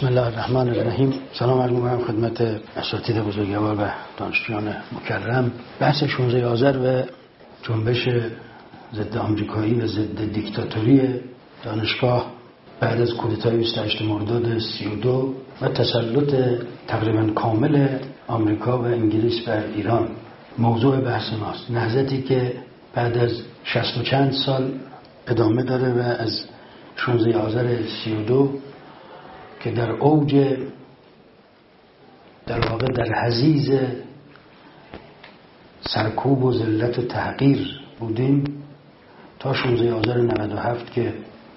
بسم الله الرحمن الرحیم. سلام علیکم می‌کنم خدمت اساتید بزرگوار و دانشجویان مکرم. بحث 16 آذر و جنبش ضد آمریکایی و ضد دیکتاتوری دانشگاه بعد از کودتای 28 مرداد 32 و تسلط تقریبا کامل آمریکا و انگلیس بر ایران موضوع بحث ماست. نهضتی که بعد از 60 و چند سال ادامه داره و از 16 آذر 32 که در اوج در واقع در حضیض سرکوب و ذلت و تحقیر بودیم تا 16 آذر 97 که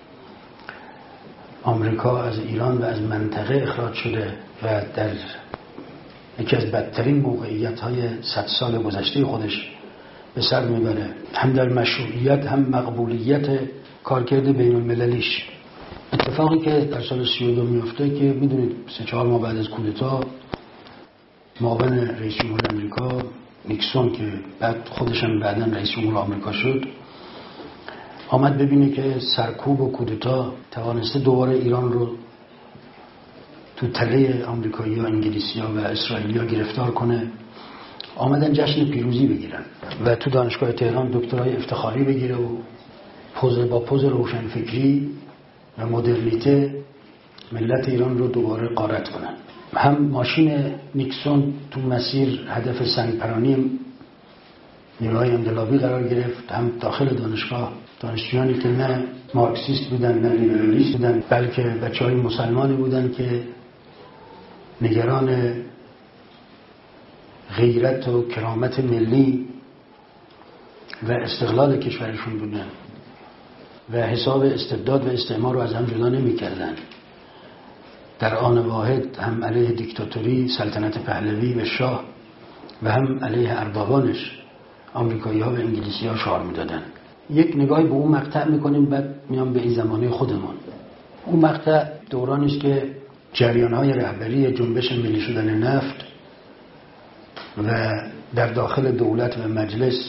آمریکا از ایران و از منطقه اخراج شده و در یکی از بدترین موقعیت‌های 100 سال گذشته خودش به سر میبره، هم در مشروعیت هم مقبولیت کارکرد بین المللیش. اتفاقی که در سال 32 میفته که میدونید 3-4 ماه بعد از کودتا معاون رئیس جمهور آمریکا نیکسون که بعد خودش هم بعداً رئیس جمهور آمریکا شد آمد ببینه که سرکوب و کودتا توانسته دوباره ایران رو تو تله آمریکایی‌ها، انگلیسی‌ها و اسرائیلی‌ها گرفتار کنه. آمدن جشن پیروزی بگیرن و تو دانشگاه تهران دکترای افتخاری بگیره و با پوز روشنفکری و مدرنیته ملت ایران رو دوباره غارت کنن. هم ماشین نیکسون تو مسیر هدف سنگپرانی نیروهای انقلابی قرار گرفت، هم داخل دانشگاه دانشجویانی که نه مارکسیست بودن نه لیبرالیست بودن بلکه بچه‌های مسلمانی بودن که نگران غیرت و کرامت ملی و استقلال کشورشون بودن و حساب استبداد و استعمار رو از هم جدا نمی‌کردن. در آن واحد هم علیه دیکتاتوری سلطنت پهلوی و شاه و هم علیه اربابانش آمریکایی‌ها و انگلیسی‌ها شعار می‌دادن. یک نگاهی به اون مقطع می‌کنیم بعد میام به این زمانه خودمون. اون مقطع دورانی است که جریان‌های رهبری جنبش ملی شدن نفت و در داخل دولت و مجلس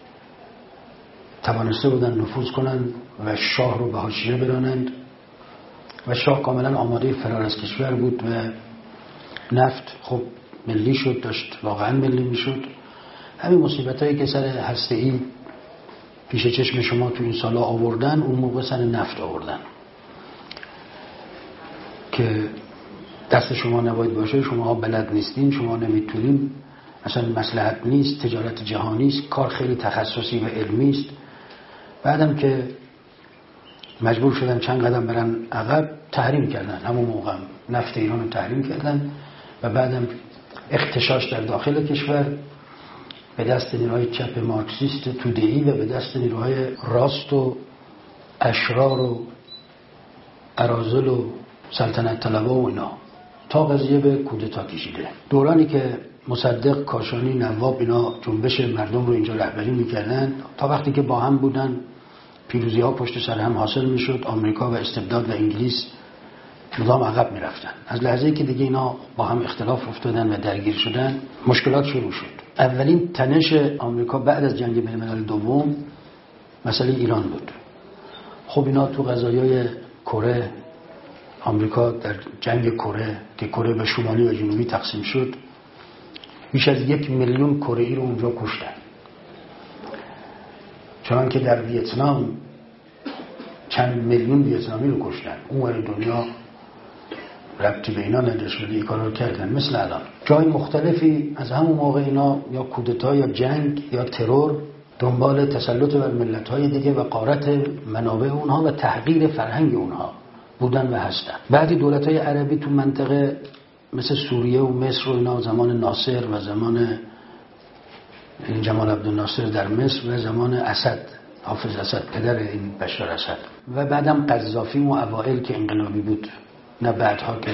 توانسته بودن نفوذ کنند و شاه رو به حاشیه برانند و شاه کاملا آماده فرار از کشور بود و نفت خب ملی شد، داشت واقعا ملی میشد. همین مصیبتایی که سر هسته‌ای پیش چشم شما تو این سالا آوردن اون موقع سر نفت آوردن که دست شما نباید باشه، شما بلد نیستین، شما نمیتونین، اصلا مصلحت نیست، تجارت جهانی است، کار خیلی تخصصی و علمی است. بعدم که مجبور شدن چند قدم برن عقب تحریم کردن، همون موقع نفت ایران رو تحریم کردن و بعدم اختشاش در داخل کشور به دست نیروهای چپ مارکسیست توده‌ای و به دست نیروهای راست و اشرار و اراذل و سلطنت طلبا و اینا تا قضیه به کودتا کشیده. دورانی که مصدق، کاشانی، نواب اینا جنبش مردم رو اینجا رهبری میکردن تا وقتی که با هم بودن پیروزی ها پشت سر هم حاصل میشد، آمریکا و استبداد و انگلیس مدام عقب میرفتن. از لحظه‌ای که دیگه اینا با هم اختلاف افتادن و درگیر شدن مشکلات شروع شد. اولین تنش آمریکا بعد از جنگ بین الملل دوم مسئله ایران بود. خب اینا تو قضایای کره، آمریکا در جنگ کره که کره به شمالی و جنوبی تقسیم شد بیش از 1 میلیون کره‌ای رو اونجا کشتن. چون که در ویتنام چند میلیون ویتنامی رو کشتن. اونور دنیا ربطی به اینا نداشت ولی این کارا رو کردن. مثل الان جای مختلفی از همون موقع اینا یا کودتا یا جنگ یا ترور دنبال تسلط بر ملت‌های دیگه و غارت منابع اونها و تحقیر فرهنگ اونها بودن و هستن. بعضی دولت‌های عربی تو منطقه مثل سوریه و مصر و اینا زمان ناصر و زمان جمال عبدالناصر در مصر و زمان اسد، حافظ اسد پدر این بشار اسد و بعدم قذافی و اوائل که انقلابی بود نه بعدها که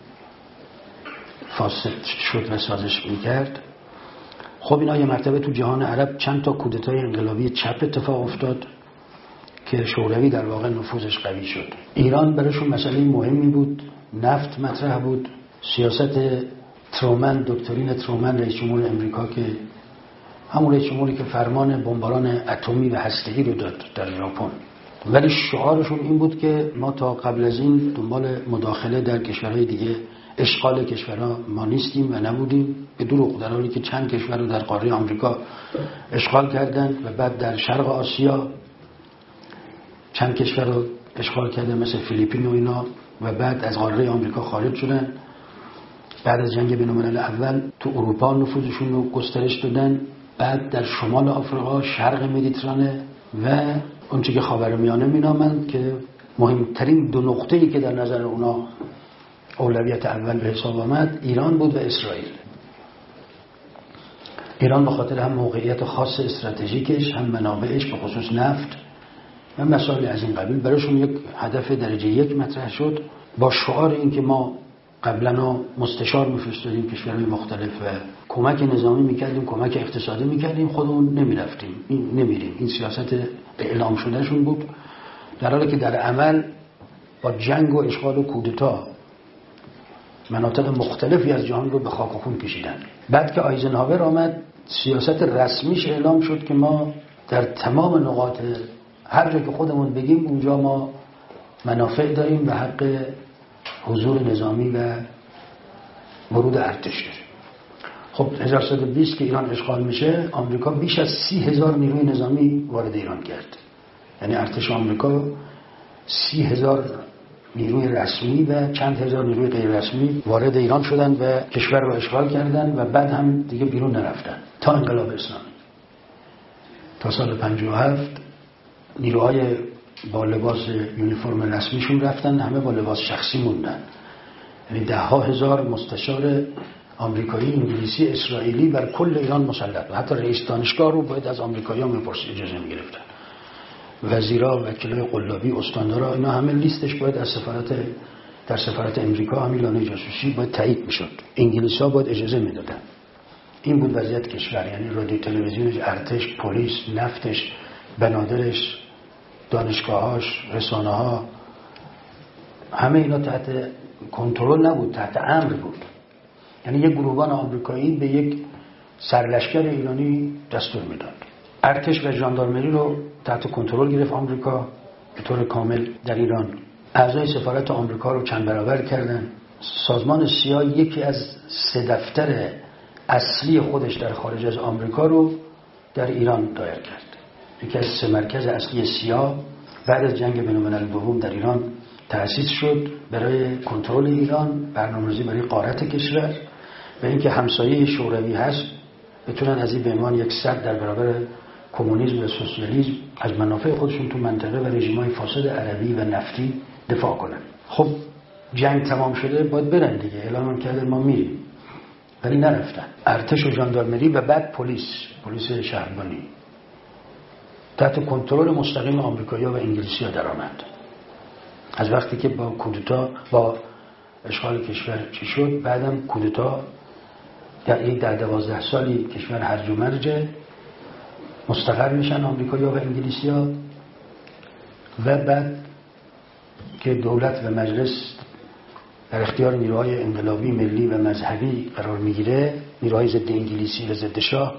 فاسد شد و سازش میکرد. خب اینا یه مرتبه تو جهان عرب چند تا کودتای انقلابی چپ اتفاق افتاد که شوروی در واقع نفوذش قوی شد. ایران براشون مسئله مهمی بود، نفت مطرح بود، سیاست ترومن، دکترین ترومن رئیس جمهور امریکا که همون رئیس جمهوری که فرمان بمباران اتمی و هسته‌ای رو داد در ژاپن ولی شعارشون این بود که ما تا قبل از این دنبال مداخله در کشورهای دیگه، اشغال کشورها ما نیستیم و نبودیم. به دروغ، در حالی که چند کشور رو در قاره آمریکا اشغال کردن و بعد در شرق آسیا چند کشور رو اشغال کردن مثل فیلیپین و اینا، و بعد از قاره آمریکا خارج شدن. بعد از جنگ بین‌الملل اول تو اروپا نفوذشون رو گسترش دادن، بعد در شمال آفریقا، شرق مدیترانه و اونچه که خاورمیانه مینامند، که مهمترین دو نقطه‌ای که در نظر اونا اولویت اول به حساب آمد ایران بود و اسرائیل. ایران به خاطر هم موقعیت خاص استراتژیکش، هم منابعش به خصوص نفت و مسائل از این قبیل براشون یک هدف درجه یک مطرح شد، با شعار این که ما قبلا مستشار می‌فرستادیم کشورهای مختلف و کمک نظامی می‌کردیم، کمک اقتصادی می‌کردیم، خودمون نمی‌رفتیم، نمی‌ریم. این سیاست اعلام شدهشون بود، در حالی که در عمل با جنگ و اشغال و کودتا مناطق مختلفی از جهان رو به خاک و خون کشیدن. بعد که آیزنهاور آمد، سیاست رسمیش اعلام شد که ما در تمام نقاط هر جا که خودمون بگیم اونجا ما منافع داریم و حق حضور نظامی و ورود ارتش داریم. خب 1320 که ایران اشغال میشه، آمریکا بیش از 30,000 نیروی نظامی وارد ایران کرد. یعنی ارتش آمریکا 30,000 نیروی رسمی و چند هزار نیروی غیر رسمی وارد ایران شدن و کشور رو اشغال کردن و بعد هم دیگه بیرون نرفتن تا انقلاب اسلامی. تا سال 57 نیروهای با لباس یونیفرم رسمیشون رفتن، همه با لباس شخصی موندن. یعنی 10,000 مستشار آمریکایی، انگلیسی، اسرائیلی بر کل ایران مسلط بود. حتی رئیس دانشگاه رو باید از آمریکایی‌ها می‌پرسید، اجازه می‌گرفتن. وزیرا، وکیلای قلابی، استاندارا، اینا همه لیستش باید از در سفارت امریکا، همین لانه جاسوسی باید تایید میشد. انگلیس‌ها باید اجازه میدادن. این بود وضعیت کشور. یعنی رادیو، تلویزیونش، ارتش، پلیس، نفتش، بنادرش، دانشگاهاش، رسانه‌ها، همه اینا تحت کنترل نبود، تحت امر بود. یعنی یک گروهبان آمریکایی به یک سرلشکر ایرانی دستور میداد. ارتش و ژاندارمری رو تحت کنترل گرفت آمریکا به طور کامل در ایران. اعضای سفارت آمریکا رو چند برابر کردن. سازمان سیا یکی از 3 دفتر اصلی خودش در خارج از آمریکا رو در ایران دایر کرد. یکی از 3 مرکز اصلی سیا بعد از جنگ بین‌الملل دوم در ایران تأسیس شد برای کنترل ایران، برنامه‌ریزی برای غارت کشور و اینکه همسایه شوروی هست بتونن از این به عنوان یک سد در برابر کمونیسم و سوسیالیسم از منافع خودشون تو منطقه و رژیم‌های فاسد عربی و نفتی دفاع کنن. خب جنگ تمام شده، باید برن دیگه، اعلام کردن ما میریم، ولی نرفتن. ارتش و ژاندارمری و بعد پلیس شهربانی تحت کنترل مستقیم آمریکایی‌ها و انگلیسی‌ها درآمد. از وقتی که با کودتا، با اشغال کشور چی شد، بعدم کودتا در 12 سالی کشور هرج و مرج، مستقر میشن آمریکایی‌ها و انگلیسی‌ها و بعد که دولت و مجلس در اختیار نیروهای انقلابی ملی و مذهبی قرار میگیره، نیروهای ضد انگلیسی و ضد شاه،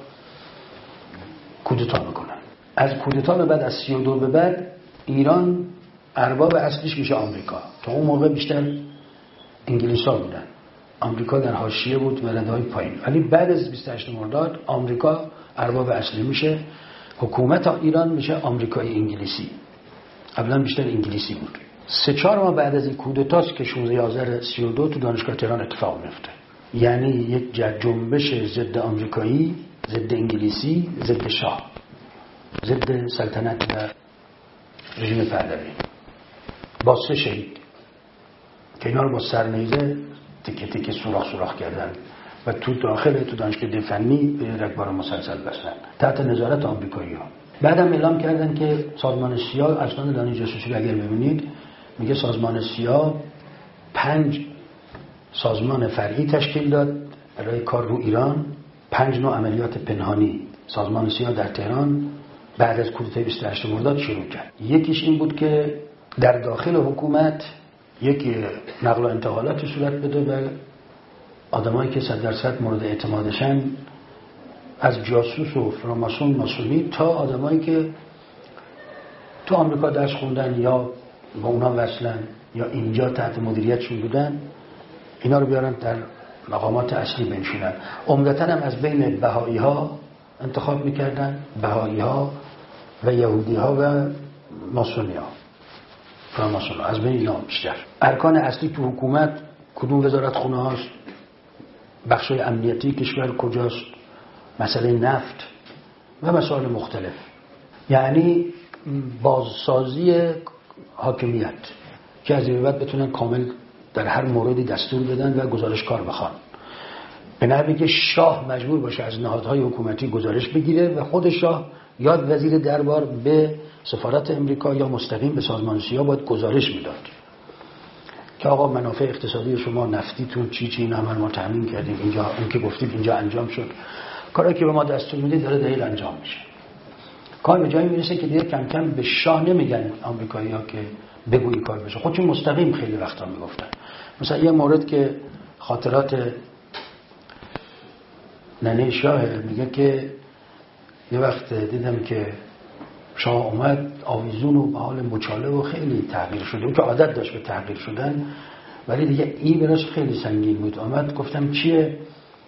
کودتا میکنن. از کودتا به بعد، از 32 به بعد، ایران ارباب اصلیش میشه آمریکا. تا اون موقع بیشتر انگلیس‌ها بودن، آمریکا در حاشیه بود و رده‌های پایین. ولی بعد از 28 مرداد آمریکا ارباب اصلی میشه. حکومت ایران میشه آمریکایی انگلیسی. قبلا بیشتر انگلیسی بود. 3-4 ماه بعد از این کودتاست که 16 آذر 32 تو دانشگاه تهران اتفاق میفته. یعنی یک جنبش ضد آمریکایی، ضد انگلیسی، ضد شاه، ضد سلطنت و رژیم پهلوی، با 3 شهید که اینا رو با سرنیزه تیکه تیکه سوراخ کردن و تو دانشگاه فنی به رگبار مسلسل بستن تحت نظارت آمریکایی‌ها. بعدم اعلام کردن که سازمان سیا، اصلا لانه جاسوسی اگر ببینید میگه سازمان سیا 5 سازمان فرعی تشکیل داد برای کار رو ایران، 5 نوع عملیات پنهانی سازمان سیا در تهران بعد از کودتای 28 مرداد شروع کرد. یکیش این بود که در داخل حکومت یک نقل و انتقالاتی صورت بده و آدمایی که 100% مورد اعتمادشن، از جاسوس و فراماسون، ماسونی تا آدمایی که تو آمریکا درس خوندن یا با اونا وصلن یا اینجا تحت مدیریتشون بودن، اینا رو بیارن در مقامات اصلی بنشونن. عمدتاً هم از بین بهایی ها انتخاب میکردن، بهایی ها و یهودی ها و ماسونی ها، فراماسون ها، از بین اینا بیشتر. ارکان اصلی تو حکومت کدوم وزارت خونه هاست، بخشای امنیتی کشور کجاست، مسئله نفت و مسائل مختلف. یعنی بازسازی حاکمیت که از این بعد بتونن کامل در هر موردی دستور بدن و گزارش کار بخوان، به نحوی که شاه مجبور باشه از نهادهای حکومتی گزارش بگیره و خود شاه یا وزیر دربار به سفارت امریکا یا مستقیم به سازمان سیا باید گزارش میداد که آقا منافع اقتصادی شما، نفتیتون چی اینا ما تامین کردیم، اینجا اون که گفتید اینجا انجام شد، کاری که به ما دستور میدید داره دقیق انجام میشه. کار به جایی میرسه که دیگه کم کم به شاه نمیگن آمریکایی‌ها که بگو این کار بشه، خودشون مستقیم خیلی وقتا میگفتن. مثلا یه مورد که خاطرات ننه شاه میگه که یه وقت دیدم که شاه اومد آویزون و به حال مچاله و خیلی تغییر شده، اون که عادت داشت به تغییر شدن، ولی دیگه این براش خیلی سنگین بود. آمد گفتم چیه؟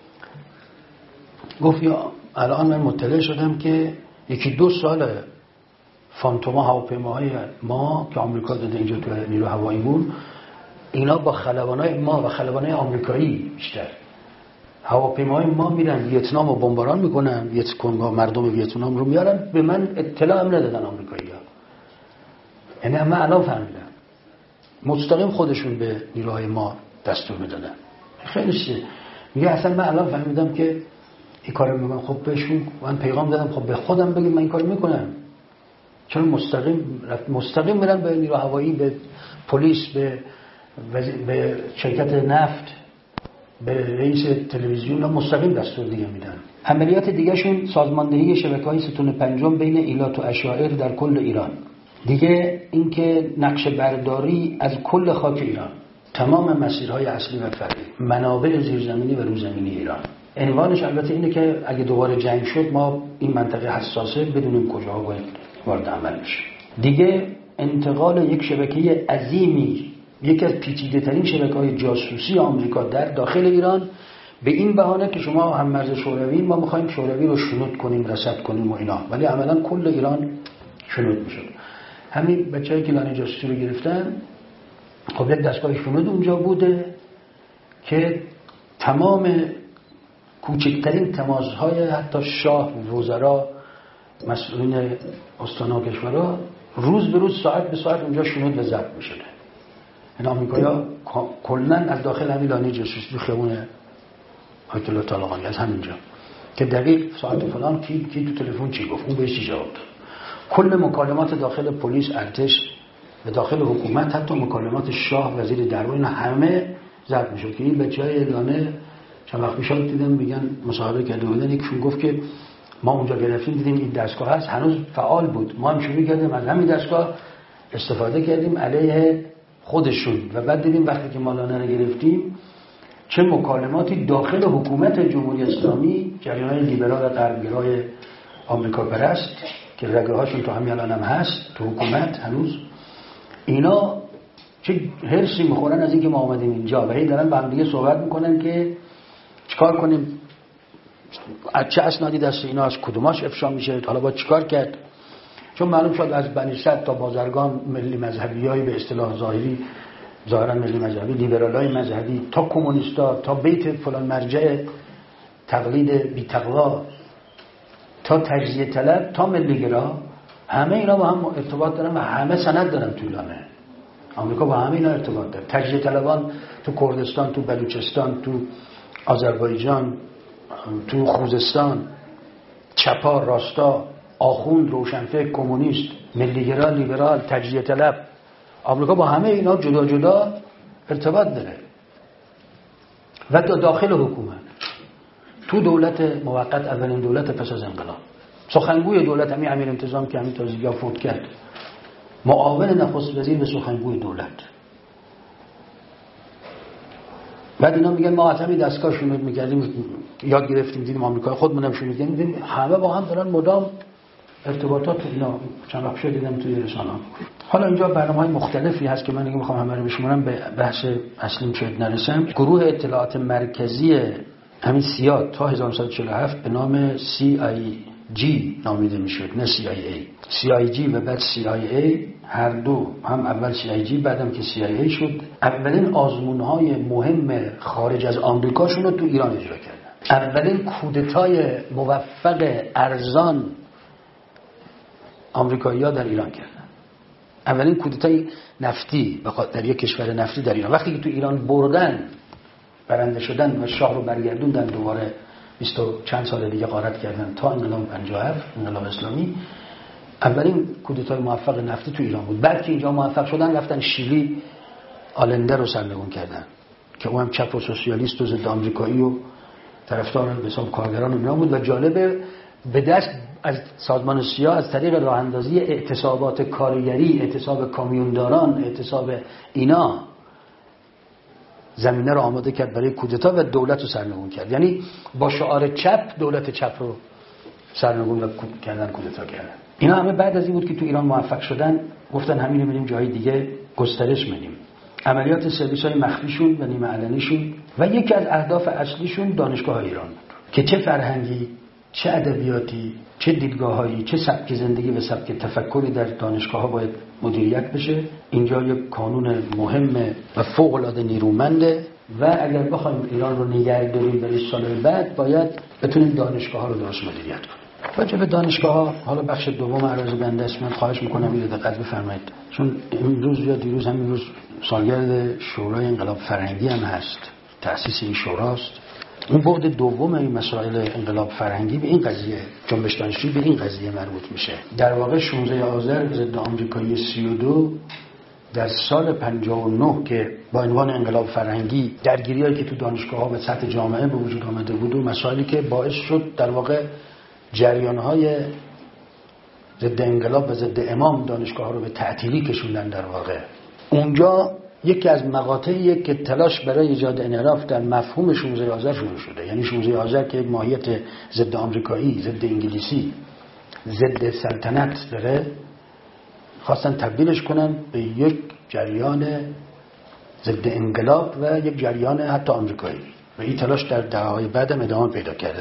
گفت یا الان من مطلع شدم که 1-2 سال فانتوما هواپیماهای ما که آمریکا داده اینجا تو نیرو هواییمون، اینا با خلبانای ما و خلبانای آمریکایی بیشتر، هواپیماهای ما میرن ویتنام رو بمباران میکنن، ویتکونگا مردم ویتنام رو میارن، به من اطلاع هم ندادن آمریکایی‌ها. یعنی من الان فهمیدم مستقیم خودشون به نیروهای ما دستور میدادن. خیلی چیزه. میگه اصلا من الان فهمیدم که این کارو میکنم. خب بهشون من پیغام دادم خب به خودم بگید من این کارو میکنم. چون مستقیم میرن به نیرو هوایی، به پلیس، به شرکت نفت، به رئیس تلویزیون ها مستقیم دستور دیگه میدن. عملیات دیگه شون سازماندهی شبکه‌های ستون پنجم بین ایلات و اشاعر در کل ایران. دیگه اینکه نقشه برداری از کل خاک ایران، تمام مسیرهای اصلی و فرعی، منابع زیرزمینی و روزمینی ایران. عنوانش البته اینه که اگه دوباره جنگ شد ما این منطقه حساسه بدونیم کجاها باید وارد عمل بشه. دیگه انتقال یک شبکه عظیمی، یکی از پیچیده‌ترین شبکه‌های جاسوسی آمریکا در داخل ایران، به این بهانه که شما هم مرز شوروی، ما می‌خوایم شوروی رو شنود کنیم، رصد کنیم و اینا، ولی عملاً کل ایران شنود می‌شد. همین بچه‌ای که لانه جاسوسی رو گرفتن، خب یک دستگاه شنود اونجا بوده که تمام کوچکترین تماس‌های حتی شاه، وزرا، مسئولین استان‌ها و کشورها روز به روز، ساعت به ساعت اونجا شنود و ضبط می‌شده. این آمریکایی‌ها کلاً از داخل همین لانه جاسوسی تو خیابون آیت الله طالقانی از همینجا که دقیق ساعت فلان کی تو تلفن چی گفت، اون بهش چی جواب داد. کل مکالمات داخل پلیس، ارتش و داخل حکومت، حتی مکالمات شاه، وزیر دربار، اینا همه ضبط میشد. که این بچه‌های لانه چند وقت پیش دیدم میگن مصاحبه کرده بودن، یکیشون گفت که ما اونجا گرفتیم دیدیم این دستگاه هست، هنوز فعال بود، ما هم شروع کردیم از همین دستگاه استفاده کردیم علیه خودشون و بعد دیدیم وقتی که ما لانه رو گرفتیم چه مکالماتی داخل حکومت جمهوری اسلامی، جریان‌های لیبرال و غربگرای آمریکا پرست که رگه هاشون تو همین الان هم هست تو حکومت هنوز، اینا چه هرسی میخورن از اینکه ما آمدیم اینجا و هی دارن با هم دیگه صحبت میکنن که چیکار کنیم، از چه اسنادی دست اینا، از کدوماش افشا میشه، حالا باید چیکار کرد. چون معلوم شد از بنی صدر تا بازرگان، ملی مذهبیای به اصطلاح ظاهری، ظاهرا ملی مذهبی، لیبرالای مذهبی، تا کمونیستا، تا بیت فلان مرجع تقلید بی تقوا، تا تجزیه طلب، تا ملیگرا، همه اینا با هم ارتباط دارن و همه سند دارن تو لانه. آمریکا با همه اینا ارتباط داره. تجزیه طلبان تو کردستان، تو بلوچستان، تو آذربایجان، تو خوزستان، چپا، راستا، آخوند، روشنفکر، کمونیست، ملیگرا، لیبرال، تجزیه طلب، آمریکا با همه اینا جدا جدا ارتباط داره. و داخل حکومت، تو دولت موقت، اولین دولت پس از انقلاب، سخنگوی دولت همین امیر انتظام که همین تازگی فوت کرد، معاون نخست وزیر به سخنگوی دولت. بعد اینا میگن ما از همین دستگاه شنود میکردیم، یاد گرفتیم، دیدیم آمریکا خودمون هم شنود کردیم، همه با هم دارن مدام ارتباطات اینا چند وقت پیش دیدم توی رسانه‌ها. حالا اینجا برنامه‌های مختلفی هست که من دیگه می‌خوام همه رو بشمارم، به بحث اصلیم شاید نرسم. گروه اطلاعات مرکزی همین سیا تا 1947 به نام CIG نامیده میشد، نه CIA. CIG و بعد CIA، هر دو، هم اول CIG بعدم که CIA شد، اولین آزمون‌های مهم خارج از آمریکاشون رو تو ایران اجرا کردن. اولین کودتای موفق ارزان آمریکایی‌ها در ایران کردن. اولین کودتای نفتی در یک کشور نفتی در ایران. وقتی که تو ایران بردن، برنده شدن و شاه رو برگردوندن، دوباره 20 و چند سال دیگه غارت کردن تا انقلاب 57 انقلاب اسلامی، اولین کودتای موفق نفتی تو ایران بود. بعد که اینجا موفق شدن رفتن شیلی، آلنده رو سرنگون کردن که اون هم چپ و سوسیالیست و ضد آمریکایی و طرفدار به حساب کارگران ایران بود. و جالبه به دست از سازمان سیا از طریق راه اندازی اعتصابات کارگری، اعتصاب کامیونداران، اعتصاب اینا، زمینه رو آماده کرد برای کودتا و دولت رو سرنگون کرد. یعنی با شعار چپ دولت چپ رو سرنگون و کردن، کودتا کردن. اینا همه بعد از این بود که تو ایران موفق شدن گفتن همین رو بریم جای دیگه گسترش بدیم. عملیات سرویس‌های مخفیشون و نیمه علنیشون و یکی از اهداف اصلیشون دانشگاه ایران بود که چه فرهنگی، چه ادبیاتی، چه دیدگاه‌هایی، چه سبک زندگی و سبک تفکری در دانشگاه‌ها باید مدیریت بشه. اینجا یک کانون مهم و فوق‌العاده نیرومنده و اگر بخوایم ایران رو نگه داریم برای سال‌های بعد باید بتونیم دانشگاه‌ها رو درست مدیریت کنیم. راجع به دانشگاه‌ها حالا بخش دوم عرض بنده است، من خواهش می‌کنم اینو دقت بفرمایید، چون امروز یا دیروز همین روز سالگرد شورای انقلاب فرهنگی هم هست، تأسیس این شوراست. اون بعد دوم این مسائل انقلاب فرهنگی به این قضیه، جنبش دانشجویی به این قضیه مربوط میشه. در واقع 16 آذر ضد آمریکایی 32 در سال 59 که با عنوان انقلاب فرهنگی درگیریایی که تو دانشگاه‌ها و سطح جامعه به وجود آمده بود و مسائلی که باعث شد در واقع جریان‌های ضد انقلاب و ضد امام دانشگاه‌ها رو به تعطیلی کشوندن، در واقع اونجا یکی از مقاطعی که تلاش برای ایجاد انحراف در مفهوم 16 آذر شروع شده. یعنی 16 آذر که یک ماهیت ضد آمریکایی، ضد انگلیسی، ضد سلطنت داره، خواستن تبدیلش کنن به یک جریان ضد انقلاب و یک جریان حتی آمریکایی و این تلاش در دهه‌های بعدم ادامه پیدا کرده.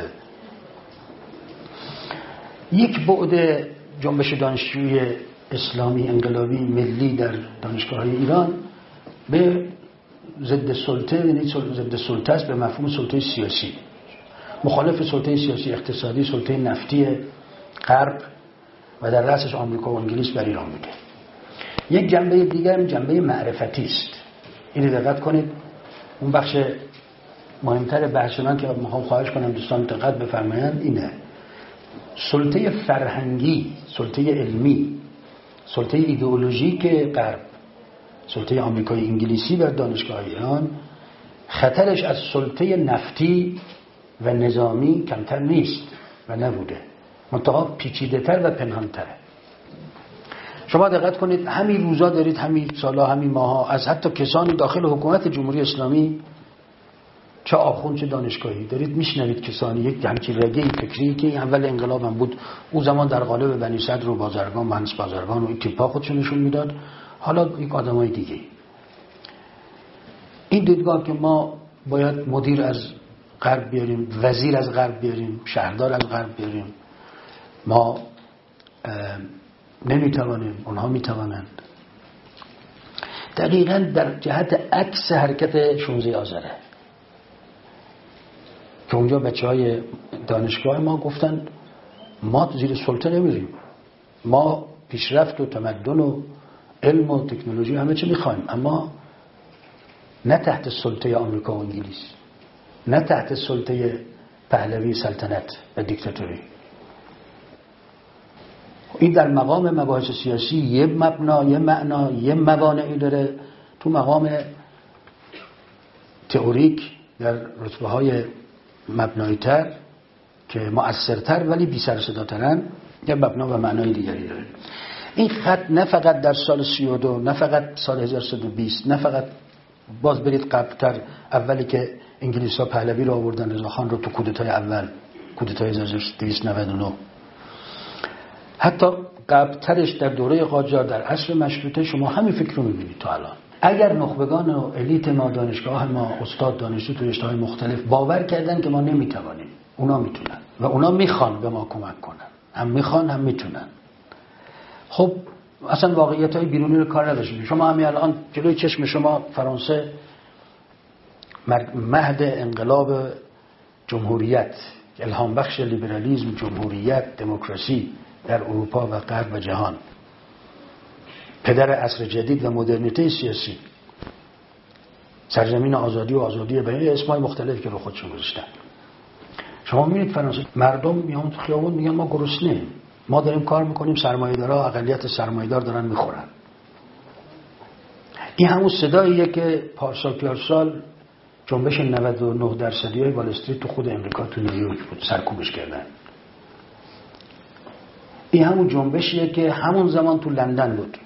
یک بعد جنبش دانشجویی اسلامی انقلابی ملی در دانشگاه‌های ایران به ضد سلطه، یعنی ضد سلطه است به مفهوم سلطه سیاسی، مخالف سلطه سیاسی اقتصادی، سلطه نفتی غرب و در رأسش آمریکا و انگلیس بر ایران بوده. یک جنبه دیگر جنبه معرفتی است. اینو دقت کنید، اون بخش مهمتر بحث من که میخوام خواهش کنم دوستان دقت بفرمایند اینه: سلطه فرهنگی، سلطه علمی، سلطه ایدئولوژیک غرب، سلطه آمریکایی انگلیسی بر دانشگاه ایران خطرش از سلطه نفتی و نظامی کمتر نیست و نبوده، منتها پیچیده‌تر و پنهان‌تره. شما دقت کنید همین روزا دارید، همین سالا، همین ماها، از حتی کسانی داخل حکومت جمهوری اسلامی، چه آخوند چه دانشگاهی، دارید میشنوید کسانی یک همچین رگه فکری که این اول انقلاب هم بود، اون زمان در قالب بنی صدر و بازرگان، مهندس بازرگان و این تیپا خودشون نشون میداد، حالا یک آدمای دیگه. این دیدگاه که ما باید مدیر از غرب بیاریم، وزیر از غرب بیاریم، شهردار از غرب بیاریم، ما نمیتوانیم، اونها میتوانند، دقیقاً در جهت عکس حرکت 16 آذره که اونجا بچهای دانشگاه ما گفتن ما زیر سلطه نمیریم، ما پیشرفت و تمدن و علم و تکنولوژی همه چی میخوایم، اما نه تحت سلطه آمریکا و انگلیس، نه تحت سلطه پهلوی سلطنت و دیکتاتوری. این در مقام مباحث سیاسی یه مبنا، یه معنا، یه موانعی داره. تو مقام تئوریک در رتبه های مبنایی تر که مؤثرتر ولی بی سر و صدا ترن یه مبنا و معنای دیگری داره. این خط نه فقط در سال 32، نه فقط سال 1320، نه فقط باز برید قبلتر، اولی که انگلیس‌ها پهلوی رو آوردن، رضاخان رو تو کودتای اول، کودتای 1299، حتی قبلترش در دوره قاجار در عصر مشروطه شما همین فکر رو می‌بینید تا الان. اگر نخبگان و الیت ما، دانشگاه ما، استاد دانشجو تو رشته‌های مختلف باور کردن که ما نمیتوانیم، اونا میتونن و اونا میخوان به ما کمک کنن، هم میخوان هم میتونن. خب اصلا واقعیت‌های بیرونی رو کار نداشتیم. شما همین الان جلوی چشم شما فرانسه مهد انقلاب جمهوریت، الهام بخش لیبرالیسم، جمهوریت، دموکراسی در اروپا و غرب و جهان، پدر عصر جدید و مدرنیته سیاسی، سرزمین آزادی و آزادی بیان، اسمای مختلفی که رو خودشون گذاشتن. شما میبینید فرانسه مردم میان تو خیابون میگن ما گرسنه‌ایم، ما داریم کار میکنیم، سرمایه‌دارا اقلیت سرمایه‌دار دارن میخورن. این همون صداییه که پارسال جنبش 99% وال استریت تو خود امریکا تو نیویورک بود سرکوبش کردن. این همون جنبشیه که همون زمان تو لندن بود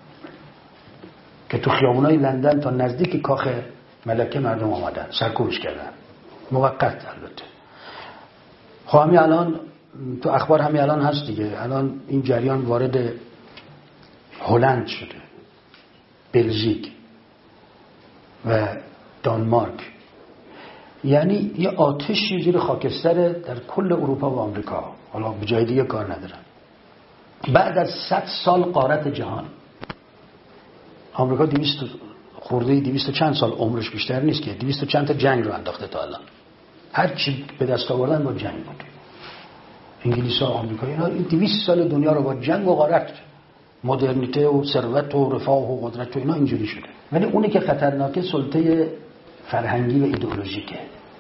که تو خیابونای لندن تا نزدیک کاخ ملکه مردم آمدن سرکوبش کردن، موقت البته. خب همین الان تو اخبار همین الان هست دیگه، الان این جریان وارد هلند شده، بلژیک و دانمارک، یعنی یه آتشی زیر خاکستر در کل اروپا و آمریکا، حالا به جای دیگه کار ندارن. بعد از 100 سال غارت جهان، آمریکا 200 خورده 200 چند سال عمرش بیشتر نیست که 200 چند تا جنگ رو انداخته تا الان، هر چی به دست آوردن با جنگ بود. انگلیس و آمریکا اینا 200 سال دنیا رو با جنگ و غارت، مدرنیته و ثروت و رفاه و قدرت و اینا اینجوری شده. ولی اونی که خطرناکه سلطه فرهنگی و ایدئولوژیکه.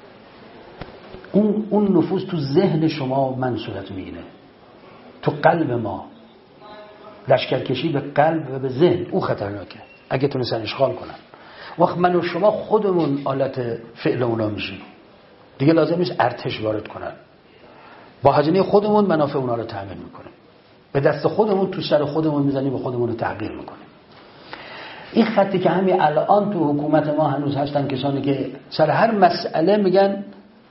اون نفوذ تو ذهن شما و من صورت میگیره، تو قلب ما، لشکرکشی به قلب و به ذهن، او خطرناکه اگه تونستن اشغال کنن. وقت من و شما خودمون آلت فعل اونا میشیم دیگه، لازم نیست ارتش وارد کنن، با هزینه خودمون منافع اونا رو تامین میکنیم، به دست خودمون تو سر خودمون میزنیم و خودمون رو تغییر میکنیم. این خطی که همین الان تو حکومت ما هنوز هستن کسانی که سر هر مسئله میگن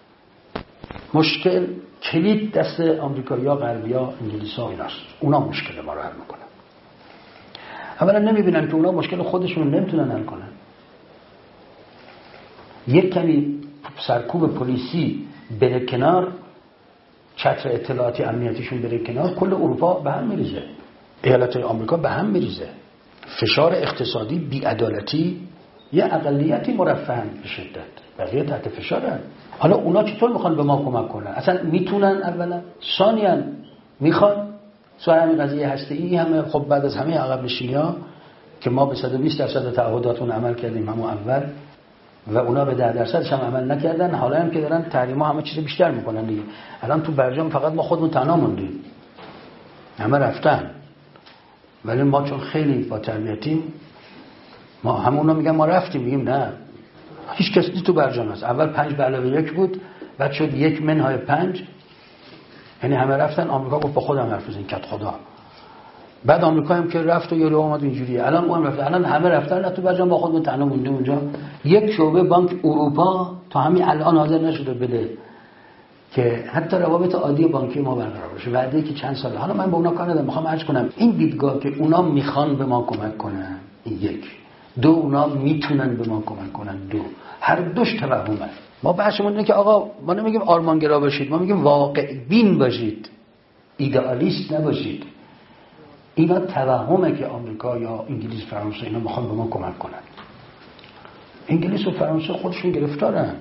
مشکل کلید دست آمریکایی‌ها، غربی‌ها، انگلیس‌ها ایناست، اونا مشکل ما رو حل میکنن. اولا نمیبینن که اونا مشکل خودشون نمیتونن حل کنن. یک کمی سرکوب پلیسی بره کنار، چتر اطلاعاتی امنیتیشون بره کنار، کل اروپا به هم میریزه، ایالت‌های آمریکا به هم میریزه. فشار اقتصادی، بی‌عدالتی، یه اقلیتی مرفهن به شدت، بقیه تحت فشارن. حالا اونا چطور میخوان به ما کمک کنن؟ اصلا میتونن؟ اولا ثانیاً میخوان؟ سوال همین قضیه هسته‌ای همه، خب بعد از همه عقب نشینی‌ها که ما به 120% تعهداتون عمل کردیم همون اول و اونا به 10% هم عمل نکردن، حالا هم که دارن تحریم‌ها همه چیز بیشتر میکنن دیگه. الان تو برجام فقط ما خودمون تنها موندیم، همه رفتن، ولی ما چون خیلی با تربیتیم، ما همونا میگن ما رفتیم، میگیم نه، هیچ کس نیست تو برجام هست. اول 5+1 بود، بعد شد 1-5، یعنی همه رفتن. آمریکا گفت با خودم حرف بزنین کت خدا. بعد آمریکا هم که رفت و یارو اومد اینجوریه، الان اون رفت، الان همه رفتن، نه تو برجام با خودمون تنها موندیم اونجا. یک شعبه بانک اروپا تا همین الان حاضر نشده بده که حتی روابط عادی بانکی ما برقرار بشه، وعده که چند ساله. حالا من به اونا کار ندارم، میخوام عرض کنم این دیدگاه که اونا میخوان به ما کمک کنن، این یک. دو، اونا میتونن به ما کمک کنن. دو، هر دوش توهمه. ما بحثمون اینه که آقا ما نمیگیم آرمانگرا باشید، ما میگیم واقع بین باشید، ایدئالیست نباشید. اینا توهمه که آمریکا یا انگلیس، فرانسه اینا میخوان به ما کمک کنن. انگلیس و فرانسه خودشون گرفتارن،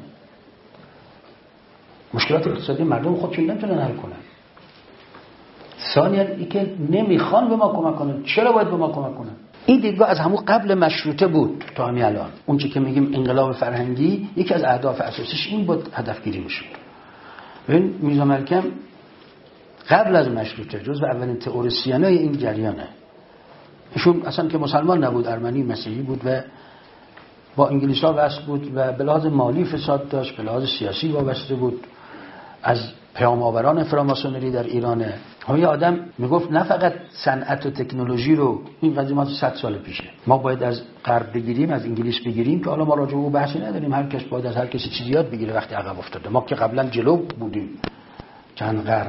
مشکلات اقتصادی مردم خودشون نمیتونن حل کنن. ثانیاً این که نمیخوان به ما کمک کنن. چرا باید به ما کمک کنن؟ این دیدگاه از همون قبل مشروطه بود تا همین الان. اون چیزی که میگیم انقلاب فرهنگی، یکی از اهداف اساسیش این بود هدفگیری میشد. ببین میرزا ملکم قبل از مشروطه جزو اولین تئوریسینای این جریانه. ایشون اصلا که مسلمان نبود، ارمنی مسیحی بود و با انگلیس‌ها وصل بود و به لحاظ مالی فساد داشت، به لحاظ سیاسی وابسته بود، از پیام‌آوران فراماسونری در ایرانه. همین آدم میگفت نه فقط صنعت و تکنولوژی رو، این قضیه ما 100 سال پیشه، ما باید از غرب بگیریم، از انگلیس بگیریم، که حالا ما راجع به اون بحثی نداریم، هر کس باید از هر کسی چیزی یاد بگیره وقتی عقب افتاده. ما که قبلا جلو بودیم چند قرن،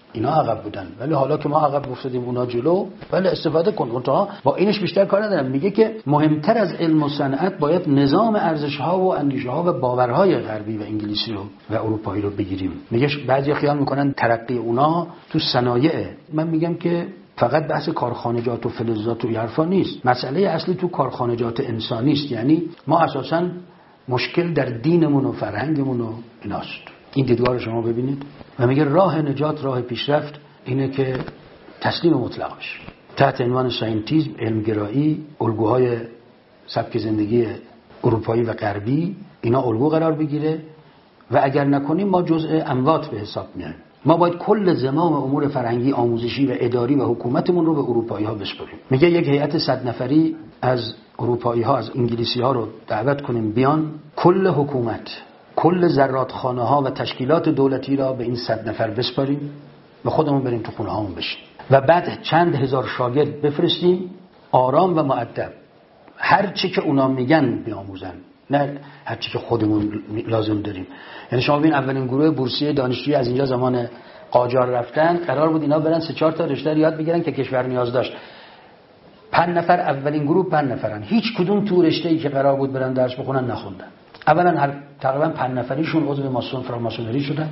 اینا عقب بودن، ولی حالا که ما عقب افتادیم اونا جلو، ولی استفاده کن. اونها با اینش بیشتر کار ندارم. میگه که مهمتر از علم و صنعت باید نظام ارزش‌ها و اندیشه‌ها و باورهای غربی و انگلیسی رو و اروپایی رو بگیریم. میگه بعضی خیال میکنن ترقی اونا تو صنایعه. من میگم که فقط بحث کارخانجات و فلزات و حرفا نیست. مسئله اصلی تو کارخانجات انسانی است. یعنی ما اساساً مشکل در دینمون و فرهنگمون و ایناست. این دیدگاه رو شما ببینید و میگه راه نجات، راه پیشرفت اینه که تسلیم مطلق بشه. تحت عنوان ساینتیسم، علمگرایی، الگوهای سبک زندگی اروپایی و غربی اینا الگو قرار بگیره و اگر نکنیم ما جزء اموات به حساب میایم. ما باید کل زمام امور فرهنگی، آموزشی و اداری و حکومتمون رو به اروپایی ها بسپاریم. میگه یک هیئت 100 نفری از اروپایی ها، از انگلیسی ها رو دعوت کنیم بیان، کل حکومت، کل زرادخانه ها و تشکیلات دولتی را به این 100 نفر بسپاریم و خودمون بریم تو خونه هامون بشیم و بعد چند هزار شاگرد بفرستیم آرام و مؤدب هر چی که اونا میگن بیاموزن، نه هر چی که خودمون لازم داریم. یعنی شما ببین اولین گروه بورسیه دانشجویی از اینجا زمان قاجار رفتن، قرار بود اینا برن 3-4 تا رشته یاد بگیرن که کشور نیاز داشت. 5 نفر اولین گروه 5 نفرن، هیچ کدوم تو رشته‌ای که قرار بود برن درس بخونن نخوندن. اولا تقریبا 5 نفریشون عضو ماسون فراماسونری شدن،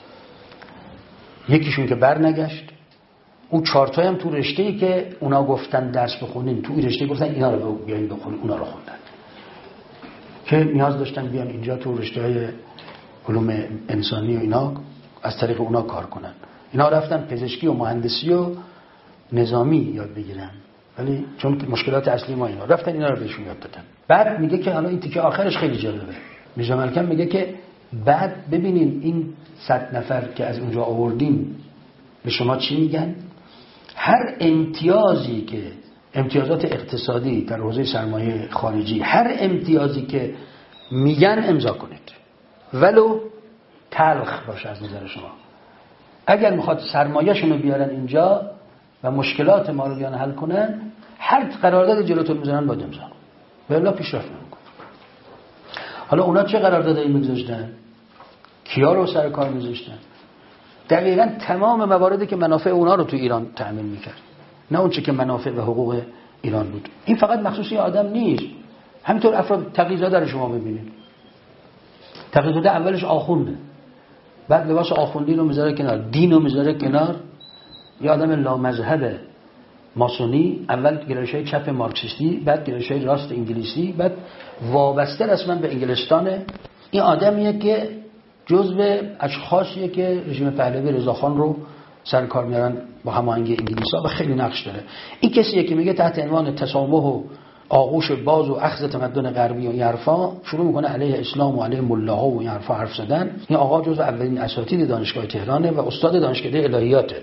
یکیشون که برنگشت. اون 4 تا هم تو رشته‌ای که اونا گفتن درس بخونین، تو این رشته گفتن اینا رو بیاین بخونین، اونا رو خوندن که نیاز داشتن بیان اینجا تو رشته‌های علوم انسانی و اینا از طریق اونا کار کنن. اینا رفتن پزشکی و مهندسی و نظامی یاد بگیرن، ولی چون مشکلات اصلی ما اینا رفتن اینا رو بهشون یاد دادن. بعد میگه که حالا این تیکه آخرش خیلی جالبه. میرزا ملکم میگه که بعد ببینین این 100 نفر که از اونجا آوردیم به شما چی میگن؟ هر امتیازی که امتیازات اقتصادی در حوزه سرمایه خارجی، هر امتیازی که میگن امضا کنید، ولو تلخ باشه از نظر شما. اگر میخواد سرمایه‌شون رو بیارن اینجا و مشکلات ما رو بیان حل کنن، هر قرارداد جلوتون میذارن باید امضا کنید، ولی پیشرفت نمیکنه. حالا اونا چه قراردادایی میگذاشتن؟ کیا رو سر کار میذاشتن؟ دقیقاً تمام مواردی که منافع اونا رو تو ایران تأمین میکرد، نه اون چه که منافع و حقوق ایران بود. این فقط مخصوصی آدم نیست، همینطور افراد تقی‌زاده رو شما ببینید. تقی‌زاده اولش آخونده، بعد لباس آخوندی رو میذاره کنار، دین رو میذاره کنار، یه آدم لامذهب ماسونی، اول گرایش‌های چپ مارکسیستی، بعد گرایش‌های راست انگلیسی، بعد وابسته رسما به انگلستان. این آدمیه که جزو اشخاصیه که رژیم پهلوی رضاخان رو سر کار میارن با هماهنگی انگلیسا و خیلی نقش داره. این کسیه که میگه تحت عنوان تسامح و آغوش باز و اخذ تمدن غربی و این حرفا شروع میکنه علیه اسلام و علیه ملاها و این حرفا حرف زدن. این آقا جزو اولین اساتید دانشگاه تهرانه و استاد دانشکده الهیاته،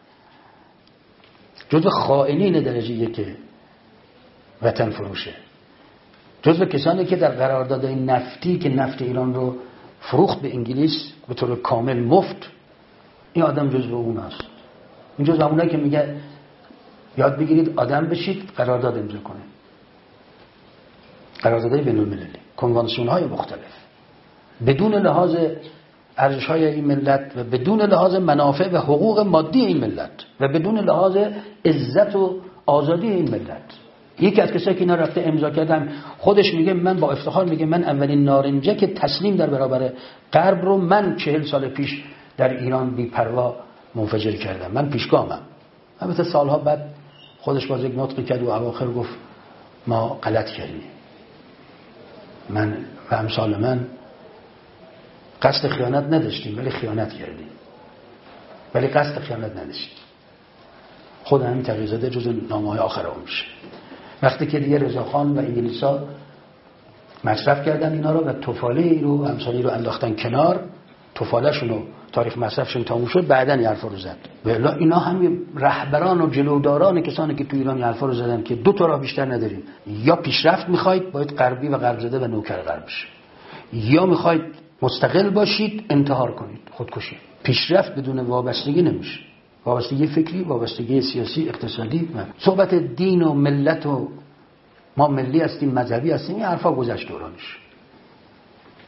جزو خائنین درجه یک وطن فروشه، جزو کسانی که در قرارداد نفتی که نفت ایران رو فروخت به انگلیس به طور کامل مفت، این آدم جزو اون است. این جزو اونایی که میگه یاد بگیرید آدم بشید، قرارداد امضا کنید، قراردادهای بین‌المللی، کنوانسیون‌های مختلف، بدون لحاظ ارزش‌های این ملت و بدون لحاظ منافع و حقوق مادی این ملت و بدون لحاظ عزت و آزادی این ملت. یکی از کسایی که اینا رفته امضا کردن خودش میگه، من با افتخار میگه من اولین نارنجک که تسلیم در برابر غرب رو من 40 سال پیش در ایران بی پروا منفجر کردم، من پیشگامم. البته سالها بعد خودش باز یک نطقی کرد و اواخر گفت ما غلط کردیم، من و امثال من قصد خیانت نداشتیم ولی خیانت کردیم، ولی قصد خیانت نداشتیم. خود همین تقی‌زاده جزو نامه‌های آخر اون میشه. وقتی که دیگه رضاخان و انگلیسا مصرف کردن اینا رو و توفاله رو امثالی رو انداختن کنار، توفاله‌شون و تاریخ مصرفشون تموم شد، بعدن این حرفا رو زد. والا اینا هم رهبران و جلوداران کسانی که تو ایران این حرفا رو زدن که دو تا راه بیشتر نداریم، یا پیشرفت میخواید باید غربی و غرب زده و نوکر غرب بشید، یا میخواید مستقل باشید انتحار کنید، خودکشی. پیشرفت بدون وابستگی نمیشه، وابستگی فکری، وابستگی سیاسی، اقتصادی. صحبت دین و ملت و ما ملی هستیم مذهبی هستیم این حرفا گذشت دورانش.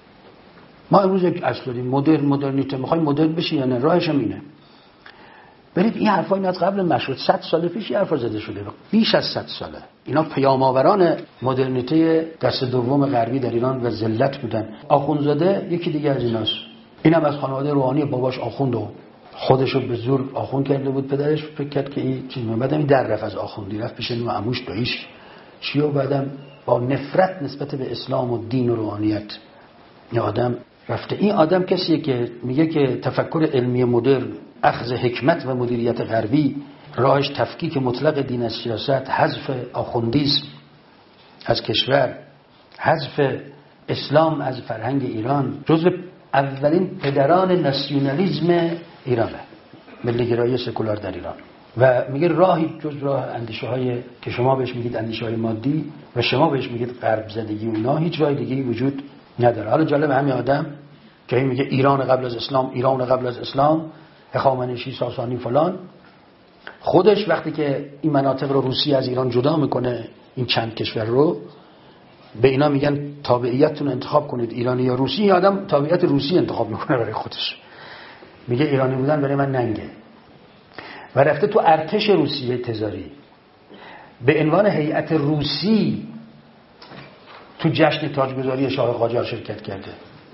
ما امروز یک اصل داریم، مدرنیته. میخوایم مدرن بشی یا نه؟ راهش هم اینه. برید این حرفا اینا از قبل مشروط 100 سال پیش این حرفا زده شده، بیش از 100 ساله. اینا پیام‌آوران مدرنیته دست دوم غربی در ایران و ذلت بودن. آخوندزاده یکی دیگه از ایناست. اینم از خانواده روحانی، باباش آخوند و خودشو به زور آخوند کرده بود. پدرش فکر کرد که این چیز بعدم این در رفت از آخوندی، رفت پیش نو عموش داییش چیو، بعدم با نفرت نسبت به اسلام و دین و روحانیت این آدم رفته. این آدم کسیه که میگه که تفکر علمی مدرن، اخذ حکمت و مدیریت غربی، راهش تفکیک مطلق دین از سیاست، حذف آخوندیسم از کشور، حذف اسلام از فرهنگ ایران، جزو اولین پدران ناسیونالیسم ایرانه، ملی‌گرایی سکولار در ایران. و میگه راهی جز راه اندیشه های که شما بهش میگید اندیشه های مادی و شما بهش میگید غرب زدگی و اینا، هیچ راه دیگه‌ای وجود نداره. حالا جالب همین آدم که میگه ایران قبل از اسلام، ایران قبل از اسلام، هخامنشی، ساسانی فلان، خودش وقتی که این مناطق رو روسیه از ایران جدا میکنه، این چند کشور رو، به اینا میگن تابعیتتون انتخاب کنید، ایرانی یا روسی. این آدم تابعیت روسی انتخاب میکنه برای خودش، میگه ایرانی بودن برای من ننگه. و رفته تو ارتش روسیه تزاری به عنوان هیئت روسی تو جشن تاجگذاری شاه قاجار شرکت کرده.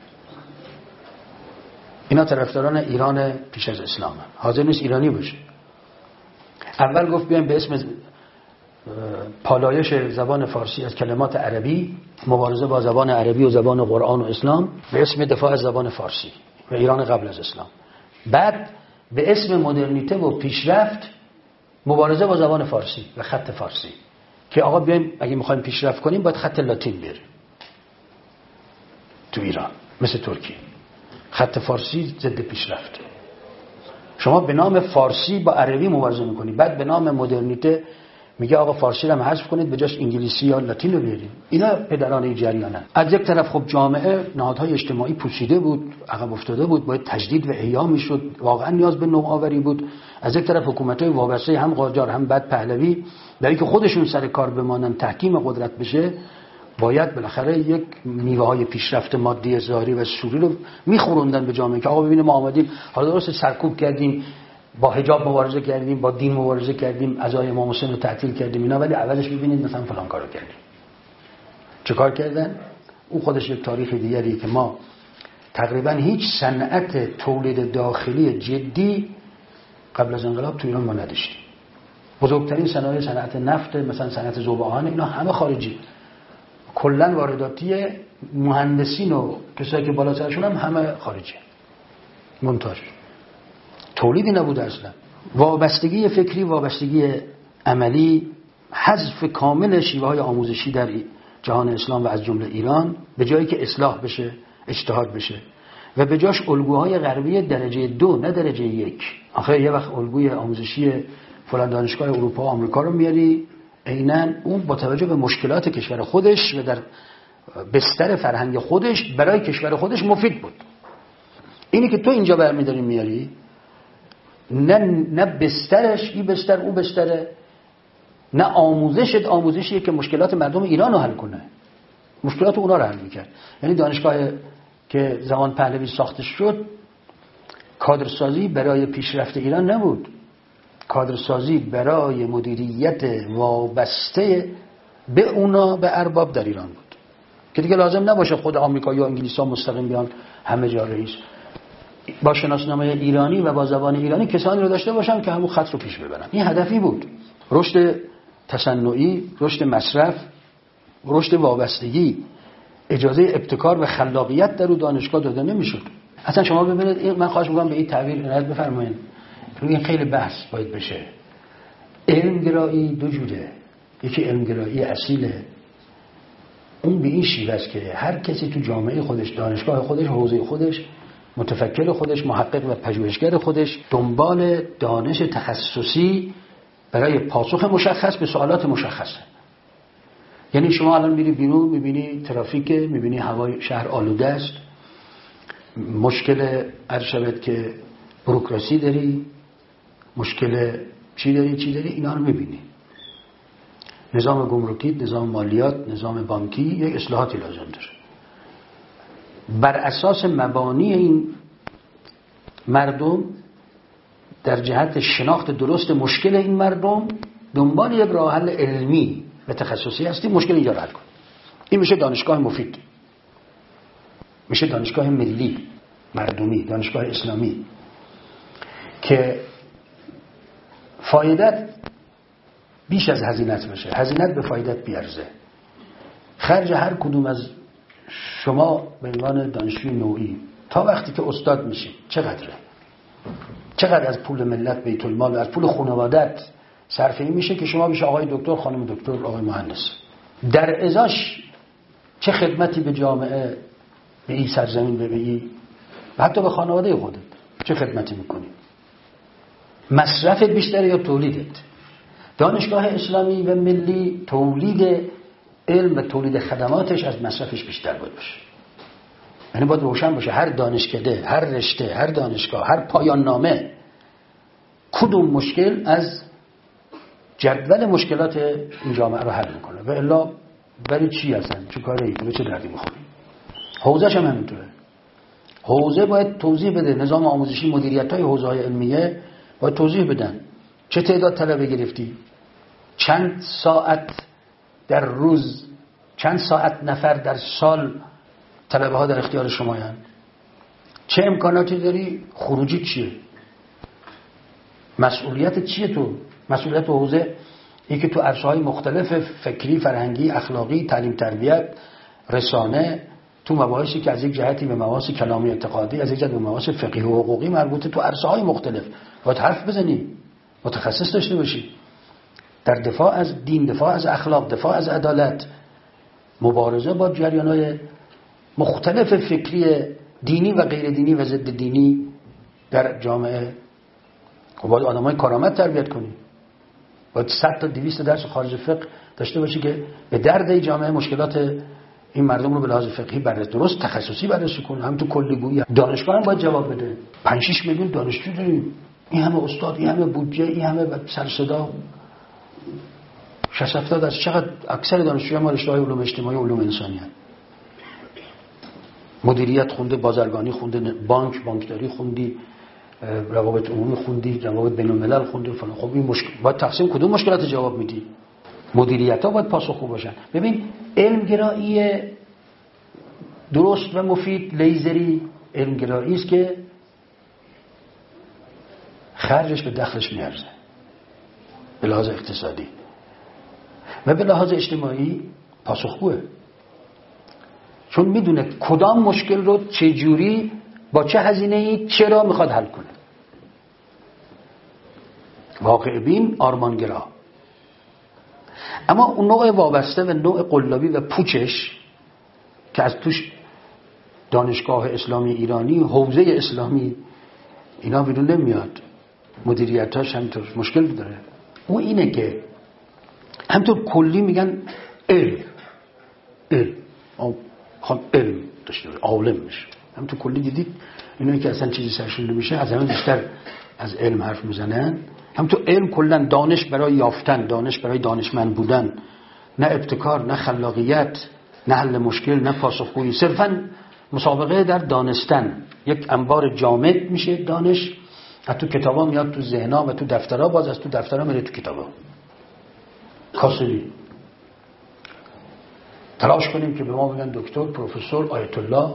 اینا طرفداران ایران پیش از اسلام، حاضر نیست ایرانی باشه. اول گفت بیایم به اسم پالایش زبان فارسی از کلمات عربی، مبارزه با زبان عربی و زبان قرآن و اسلام، به اسم دفاع از زبان فارسی و ایران قبل از اسلام. بعد به اسم مدرنیته و پیشرفت، مبارزه با زبان فارسی و خط فارسی، که آقا بیایم اگه میخوایم پیشرفت کنیم باید خط لاتین بیاریم تو ایران، مثل ترکیه. خط فارسی ضد پیشرفت. شما به نام فارسی با عربی مبارزه میکنید، بعد به نام مدرنیته میگه آقا فارسی رو هم حذف کنید، به جاش انگلیسی یا لاتین رو بیارید. اینا پدران این جریانن. از یک طرف خب جامعه، نهادهای اجتماعی پوسیده بود، عقب افتاده بود، باید تجدید و احیا میشد، واقعا نیاز به نوآوری بود. از یک طرف حکومت‌های وابسته، هم قاجار هم بعد پهلوی، برای که خودشون سر کار بمانن، تحکیم قدرت بشه، باید بالاخره یک میوه‌های پیشرفت مادی ظاهری و سوری رو میخوروندن به جامعه که آقا ببینید ما آمدیم، حالا درست سرکوب کردیم، با حجاب مبارزه کردیم، با دین مبارزه کردیم، عزای امام حسین رو تعطیل کردیم اینا، ولی عوضش ببینید مثلا فلان کارو کردیم. چه کار کردن؟ اون خودش یک تاریخ دیگریه که ما تقریبا هیچ صنعت تولید داخلی جدی قبل از انقلاب تو ایران ما نداشتیم. بزرگترین صنایع صنعت نفت، مثلا صنعت ذوب آهن، اینا همه خارجی. کلا وارداتی مهندسین و کسایی که بالا سرشون هم همه خارجی. مونتاژ. تولیدی نبوده اصلا. وابستگی فکری، وابستگی عملی، حذف کامل شیوه‌های آموزشی در جهان اسلام و از جمله ایران، به جایی که اصلاح بشه، اجتهاد بشه و به جاش الگوهای غربی درجه 2 نه درجه 1. آخه یه وقت الگوی آموزشی فلان دانشگاه اروپا و آمریکا رو میاری، عیناً اون با توجه به مشکلات کشور خودش و در بستر فرهنگ خودش برای کشور خودش مفید بود. اینی که تو اینجا برمی‌داری میاری، نه بسترش این بستر اون بستره، نه آموزشیه که مشکلات مردم ایران رو حل کنه، مشکلات اونا رو حل میکرد. یعنی دانشگاه که زمان پهلوی ساخته شد، کادرسازی برای پیشرفت ایران نبود، کادرسازی برای مدیریت وابسته به اونا، به ارباب در ایران بود، که دیگه لازم نباشه خود آمریکا یا انگلیس ها مستقیم بیان همه جا رئیس. با شناسنامه ایرانی و با زبان ایرانی کسانی رو داشته باشن که همون خط رو پیش ببرن. این هدفی بود. رشد تصنعی، رشد مصرف، رشد وابستگی، اجازه ابتکار و خلاقیت در دانشگاه داده نمیشد. اصلا شما ببینید، من خواهش می‌کنم به این تعبیر عنایت بفرمایید، این خیلی بحث باید بشه. علمگرایی دو جوره، یکی علمگرایی اصیله، اون به این شیوه است که هر کسی تو جامعه خودش، دانشگاه خودش، حوزه خودش، متفکر خودش، محقق و پژوهشگر خودش دنبال دانش تخصصی برای پاسخ مشخص به سوالات مشخصه. یعنی شما الان میری بیرون میبینی ترافیک، میبینی هوای شهر آلوده است، مشکل عرض شود که بروکراسی داری، مشکل چی داری، اینا رو میبینی. نظام گمرکی، نظام مالیات، نظام بانکی یک اصلاحاتی لازم داره. بر اساس مبانی این مردم در جهت شناخت درست مشکل این مردم دنبال یک راه حل علمی و تخصصی هستیم، مشکل اینجا رو حل کنیم. این میشه دانشگاه مفید، میشه دانشگاه ملی مردمی، دانشگاه اسلامی که فایدت بیش از هزینت باشه، هزینت به فایدت بیارزه. خرج هر کدوم از شما به عنوان دانشجوی نوعی تا وقتی که استاد میشید چقدره؟ چقدر از پول ملت بیت المال و از پول خانوادت صرفه این میشه که شما بشه آقای دکتر، خانم دکتر، آقای مهندس؟ در ازاش چه خدمتی به جامعه، به این سرزمین، به این و حتی به خانواده خودت چه خدمتی میکنی؟ مصرفت بیشتره یا تولیدت؟ دانشگاه اسلامی و ملی تولید علم و تولید خدماتش از مصرفش بیشتر باشه. یعنی باید روشن باشه هر دانشکده، هر رشته، هر دانشگاه، هر پایان نامه کدوم مشکل از جدول مشکلات این جامعه رو حل میکنه و الا برای چی هستن؟ چه کاری؟ به چه دردی میخوری؟ حوزه‌ش هم همینطوره. حوزه باید توضیح بده، نظام آموزشی، مدیریت‌های حوزه‌های علمیه باید توضیح بدن. چه تعداد طلبه گرفتی؟ چند ساعت در روز، چند ساعت نفر در سال طلبه ها در اختیار شمایند؟ چه امکاناتی داری؟ خروجی چیه؟ مسئولیت چیه تو؟ مسئولیت حوزه این که تو عرصه‌های مختلف فکری، فرهنگی، اخلاقی، تعلیم تربیت، رسانه، تو مباحثی که از یک جهتی به مباحث کلامی اعتقادی، از یک جهت به مباحث فقهی و حقوقی مربوطه، تو عرصه‌های مختلف باید حرف بزنی، متخصص داشته باشی در دفاع از دین، دفاع از اخلاق، دفاع از عدالت، مبارزه با جریان‌های مختلف فکری دینی و غیر دینی و ضد دینی در جامعه. و باید آدمای کارآمد تربیت کنی. باید 100 تا 200 درس خارج فقه داشته باشی که به درد جامعه مشکلات این مردم رو به لحاظ فقهی بررسی، درست تخصصی بررسی کنه. هم تو کلیگویی دانشگاه هم باید جواب بده. 5-6 میلیون دانشجو داریم، این همه استاد، این همه بودجه، این همه سر صدا. 60-70 از چقدر اکثر دانشجویان ما رشته‌های علوم اجتماعی و علوم انسانی هستند. مدیریت خونده، بازرگانی خونده، بانکداری خوندی، روابط عمومی خوندی، روابط بین الملل خوندی فلان. خب این مشکل باید تقسیم کدوم مشکلات جواب میدی؟ مدیریت‌ها باید پاسخگو باشن. ببین علمگرایی درست و مفید، لیزری علمگرایی است که خرجش به دخلش میارزه به لحاظ اقتصادی و به لحاظ اجتماعی پاسخگوه، چون میدونه کدام مشکل رو چه جوری با چه هزینه‌ای چرا میخواد حل کنه. واقع بین، آرمانگرا. اما اون نوع وابسته و نوع قلابی و پوچش که از توش دانشگاه اسلامی ایرانی، حوزه اسلامی اینا بیرون نمیاد، مدیریتاش همینطور مشکل داره. اون اینه که همینطور کلی میگن علم علم داشته باشه، عالم میشه. همینطور کلی دیدید اینایی که اصلا چیزی سرشون نمیشه از همه بیشتر از علم حرف میزنن. همینطور علم کلا دانش برای یافتن، دانش برای دانشمند بودن، نه ابتکار، نه خلاقیت، نه حل مشکل، نه پاسخگویی، صرفا مسابقه در دانستن. یک انبار جامد میشه دانش، از تو کتابا میاد تو ذهنا و تو دفترها، باز از تو دفترها میره تو کتابا. کاسبی تلاش کنیم که به ما بگن دکتر، پروفسور، آیت الله.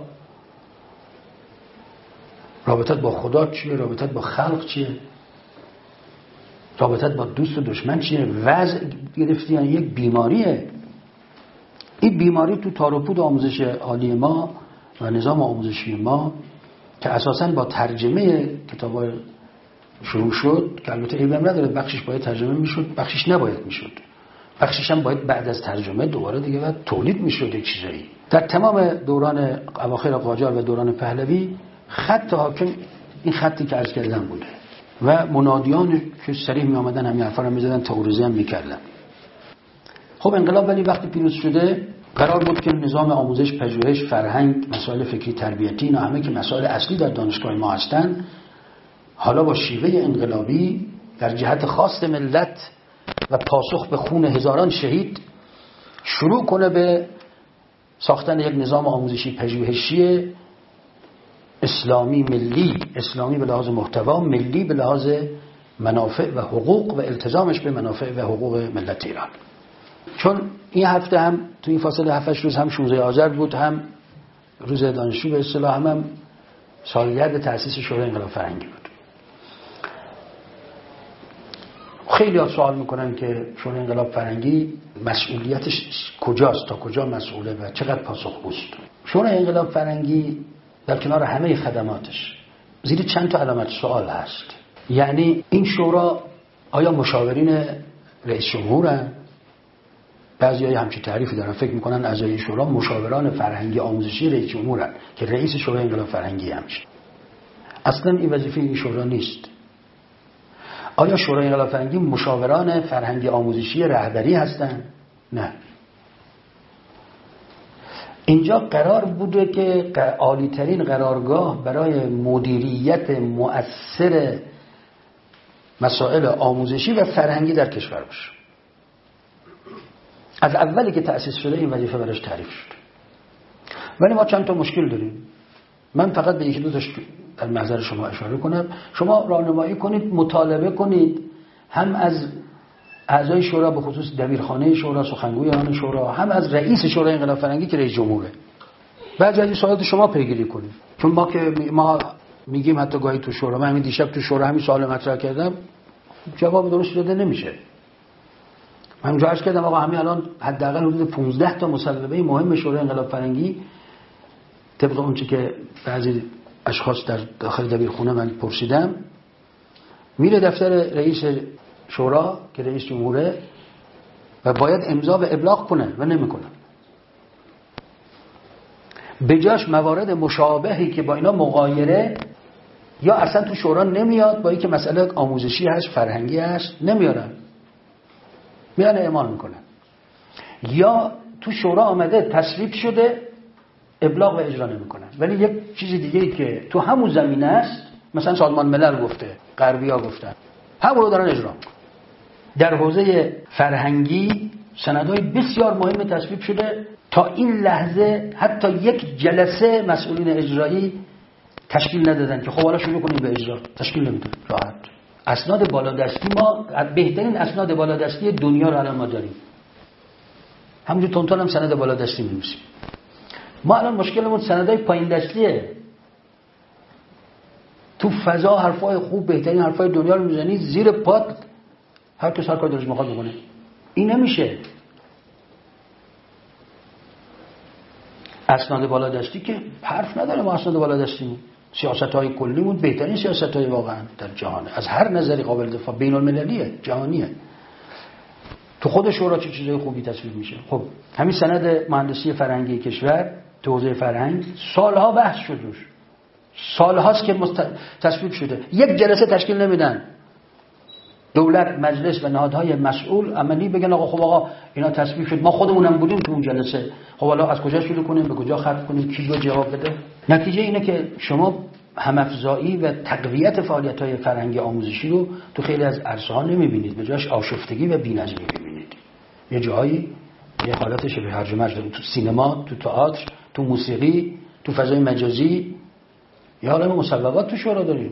رابطت با خدا چیه؟ رابطت با خلق چیه؟ رابطت با دوست و دشمن چیه؟ وضع گرفتی یعنی یک بیماریه. این بیماری تو تار و پود آموزش عالی ما و نظام آموزشی ما که اساساً با ترجمه کتاب‌ها شروع شد، که البته عیبم نداره، بخشش باید ترجمه میشد، بخشش نباید میشد، بخشش هم باید بعد از ترجمه دوباره دیگه باید تولید میشد یک چیزایی. در تمام دوران اواخر قاجار و دوران پهلوی خط حاکم این خطی که عرض کردم بوده و منادیان که صریح می آمدن همین حرفا رو می‌زدن، تئوریزی هم می‌کردن. خب انقلاب ولی وقتی پیروز شده قرار بود که نظام آموزش، پژوهش، فرهنگ، مسائل فکری تربیتی، اینا همه که مسائل اصلی در دانشگاه ما هستن، حالا با شیوه انقلابی در جهت خواست ملت و پاسخ به خون هزاران شهید شروع کنه به ساختن یک نظام آموزشی پژوهشی اسلامی ملی، اسلامی به لحاظ محتوا، ملی به لحاظ منافع و حقوق و التزامش به منافع و حقوق ملت ایران. چون این هفته هم تو این فاصله 7-8 روز هم 16 آذر بود، هم روز دانشجو به اصطلاح، هم سالگرد تأسیس شورای انقلاب فرهنگی بود. خیلی ها سوال میکنن که شورای انقلاب فرهنگی مسئولیتش کجاست، تا کجا مسئوله و چقدر پاسخگوست. شورای انقلاب فرهنگی در کنار همه خدماتش زیر چند تا علامت سوال هست. یعنی این شورا آیا مشاورین رئیس جمهورن؟ بعضی‌ها همچین تعریفی دارن، فکر میکنن اعضای شورا مشاوران فرهنگی آموزشی رئیس جمهورن که رئیس شورای انقلاب فرهنگی همیشه. اصلا این وظیفه این شورا نیست. آیا شورای انقلاب فرهنگی مشاوران فرهنگی آموزشی رهبری هستن؟ نه. اینجا قرار بوده که عالی‌ترین قرارگاه برای مدیریت مؤثر مسائل آموزشی و فرهنگی در کشور باشه. از اولی که تأسیس شده این وظیفه براش تعریف شد. ولی ما چند تا مشکل داریم. من فقط به یکی دو تاش در محضر شما اشاره کنم. شما راهنمایی کنید، مطالبه کنید، هم از اعضای شورا به خصوص دبیرخانه شورا، سخنگویان شورا، هم از رئیس شورای انقلاب فرهنگی که رئیس جمهوره. بعد از این سوالات شما پیگیری کنید. چون ما میگیم حتی گاهی تو شورا، من همین دیشب تو شورا همین سوال مطرح کردم، جواب درست داده نمیشه. من اونجا عرض کردم آقا همین الان حداقل حدود 15 تا مصوبه مهم شورای انقلاب فرهنگی طبق اون چه که بعضی اشخاص در داخل دبیرخونه من پرسیدم میره دفتر رئیس شورا که رئیس جمهوره و باید امضا و ابلاغ کنه و نمیکنه. به جاش موارد مشابهی که با اینا مغایره یا اصلا تو شورا نمیاد، با اینکه مسئله آموزشی هست، فرهنگی هست، نمیارن، میان اعمال میکنن. یا تو شورا آمده تصویب شده ابلاغ و اجرا نمیکنن. ولی یک چیز دیگه ای که تو همون زمینه است، مثلا سازمان ملل گفته، غربی‌ها گفتن، همون رو دارن اجرا میکنن. در حوزه فرهنگی سندهای بسیار مهم تصویب شده، تا این لحظه حتی یک جلسه مسئولین اجرایی تشکیل ندادن که خب حالا شروع کنیم به اجرا. تشکیل نمیدن. راحت. اسناد بالادستی، ما بهترین اسناد بالادستی دنیا رو الان ما داریم. همونجور تونتون هم سند بالادستی می‌نویسیم. ما الان مشکلمون سندهای پایین دستیه. تو فضا حرفای خوب، بهترین حرفای دنیا رو میزنی، زیر پات هر کس هر کاری دلش میخواد بکنه. این نمیشه. اسناد بالادستی که حرف نداره. ما اسناد بالادستی سیاست‌های کلیمون بهترین سیاست‌های واقعا در جهان، از هر نظری قابل دفاع، بین‌المللیه، جهانیه. تو خود شورا چه چیزای خوبی تصویب میشه. خب همین سند مهندسی فرهنگی کشور تو حوزه فرهنگ سالها بحث شد روش، سالهاست که تصویب شده، یک جلسه تشکیل نمیدن. دولت، مجلس و نهادهای مسئول عملی بگن آقا خب آقا اینا تصویب شد، ما خودمونم بودیم تو اون جلسه، خب حالا از کجا شروع کنیم، به کجا ختم کنیم، کی رو جواب بده. نتیجه اینه که شما هم‌افزایی و تقویت فعالیت‌های فرهنگی آموزشی رو تو خیلی از عرصه‌ها نمی‌بینید، به جاش آشفتگی و بی‌نظمی می‌بینید. یه جایی یه حالت شبیه هرج و مرج داریم، تو سینما، تو تئاتر، تو موسیقی، تو فضای مجازی، یه عالمه مصوبات تو شورا داریم.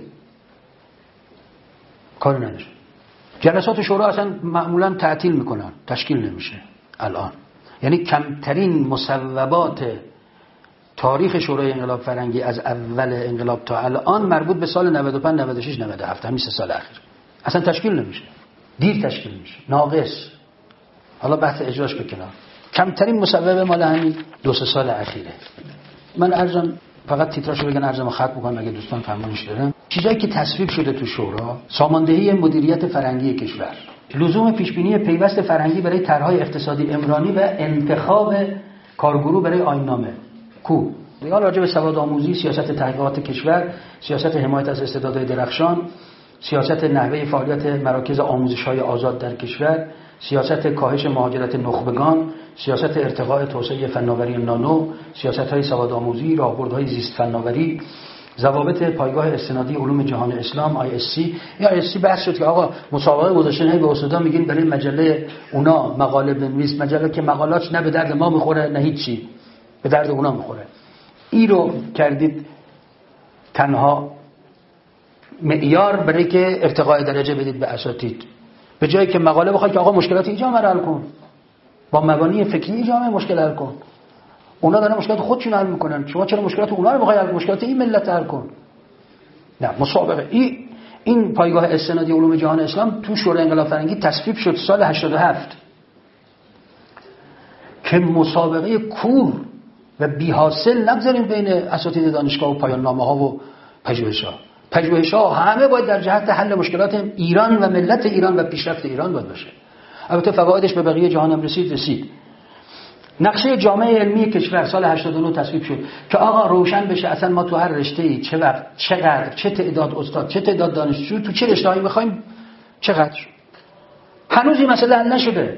کاری نداره. جلسات شورا اصلا معمولا تعطیل میکنن، تشکیل نمیشه الان. یعنی کمترین مصوبات تاریخ شورای انقلاب فرهنگی از اول انقلاب تا الان مربوط به سال 95 96 97 همین 3 سال اخیر اصلا تشکیل نمیشه، دیر تشکیل میشه، ناقص. حالا بحث اجراش بکنم. کمترین مصوبه مال همین 2 سال اخیره. من ارزم فقط تیتراشو بگن ارزم ختم میکنم اگه دوستان فرمایش دارن. چیزایی که تصویب شده تو شورا: ساماندهی مدیریت فرهنگی کشور، لزوم پیشبینی پیوست فرهنگی برای طرح‌های اقتصادی عمرانی و انتخاب کارگروه برای آیین‌نامه کو، یا راجع به سواد آموزی، سیاست تحقیقات کشور، سیاست حمایت از استعدادهای درخشان، سیاست نحوه فعالیت مراکز آموزش‌های آزاد در کشور، سیاست کاهش مهاجرت نخبگان، سیاست ارتقاء توسعه فناوری نانو، سیاست‌های سوادآموزی، راهبردهای زیست فناوری، ضوابط پایگاه استنادی علوم جهان اسلام ISC. یا ISC بحث شد که آقا مسابقه گذاشتن به استادا میگین برای مجله اونا مقاله بنویس، مجله که مقالاتش نه به درد ما میخوره نه هیچی، به درد اونا میخوره. این رو کردید تنها معیار برای که ارتقاء درجه بدید به اساتید، به جایی که مقاله بخواید که آقا مشکلات این جامعه رو حل کن، با مبانی فکری جامعه مشکل حل کن. اونا دارن مشکلات خودشون حل میکنن، شما چرا مشکلات اونا رو بخواید حل کنید؟ مشکلات این ملت حل کن. نه، مسابقه این پایگاه استنادی علوم جهان اسلام تو شورای انقلاب فرنگی تصویب شد سال 87 که مسابقه کور و بی حاصل نگذاریم بین اساتید دانشگاه و پایان نامه ها و پژوهش‌ها همه باید در جهت حل مشکلات ایران و ملت ایران و پیشرفت ایران باید باشه. البته فوایدش به بقیه جهان هم رسید. نقشه جامعه علمی کشور سال 89 تصویب شد که آقا روشن بشه اصلا ما تو هر رشته‌ای چه وقت، چقدر، چه تعداد استاد، چه تعداد دانشجو، تو چه رشته‌ای می‌خوایم، چقدر. هنوز این مسئله حل نشده.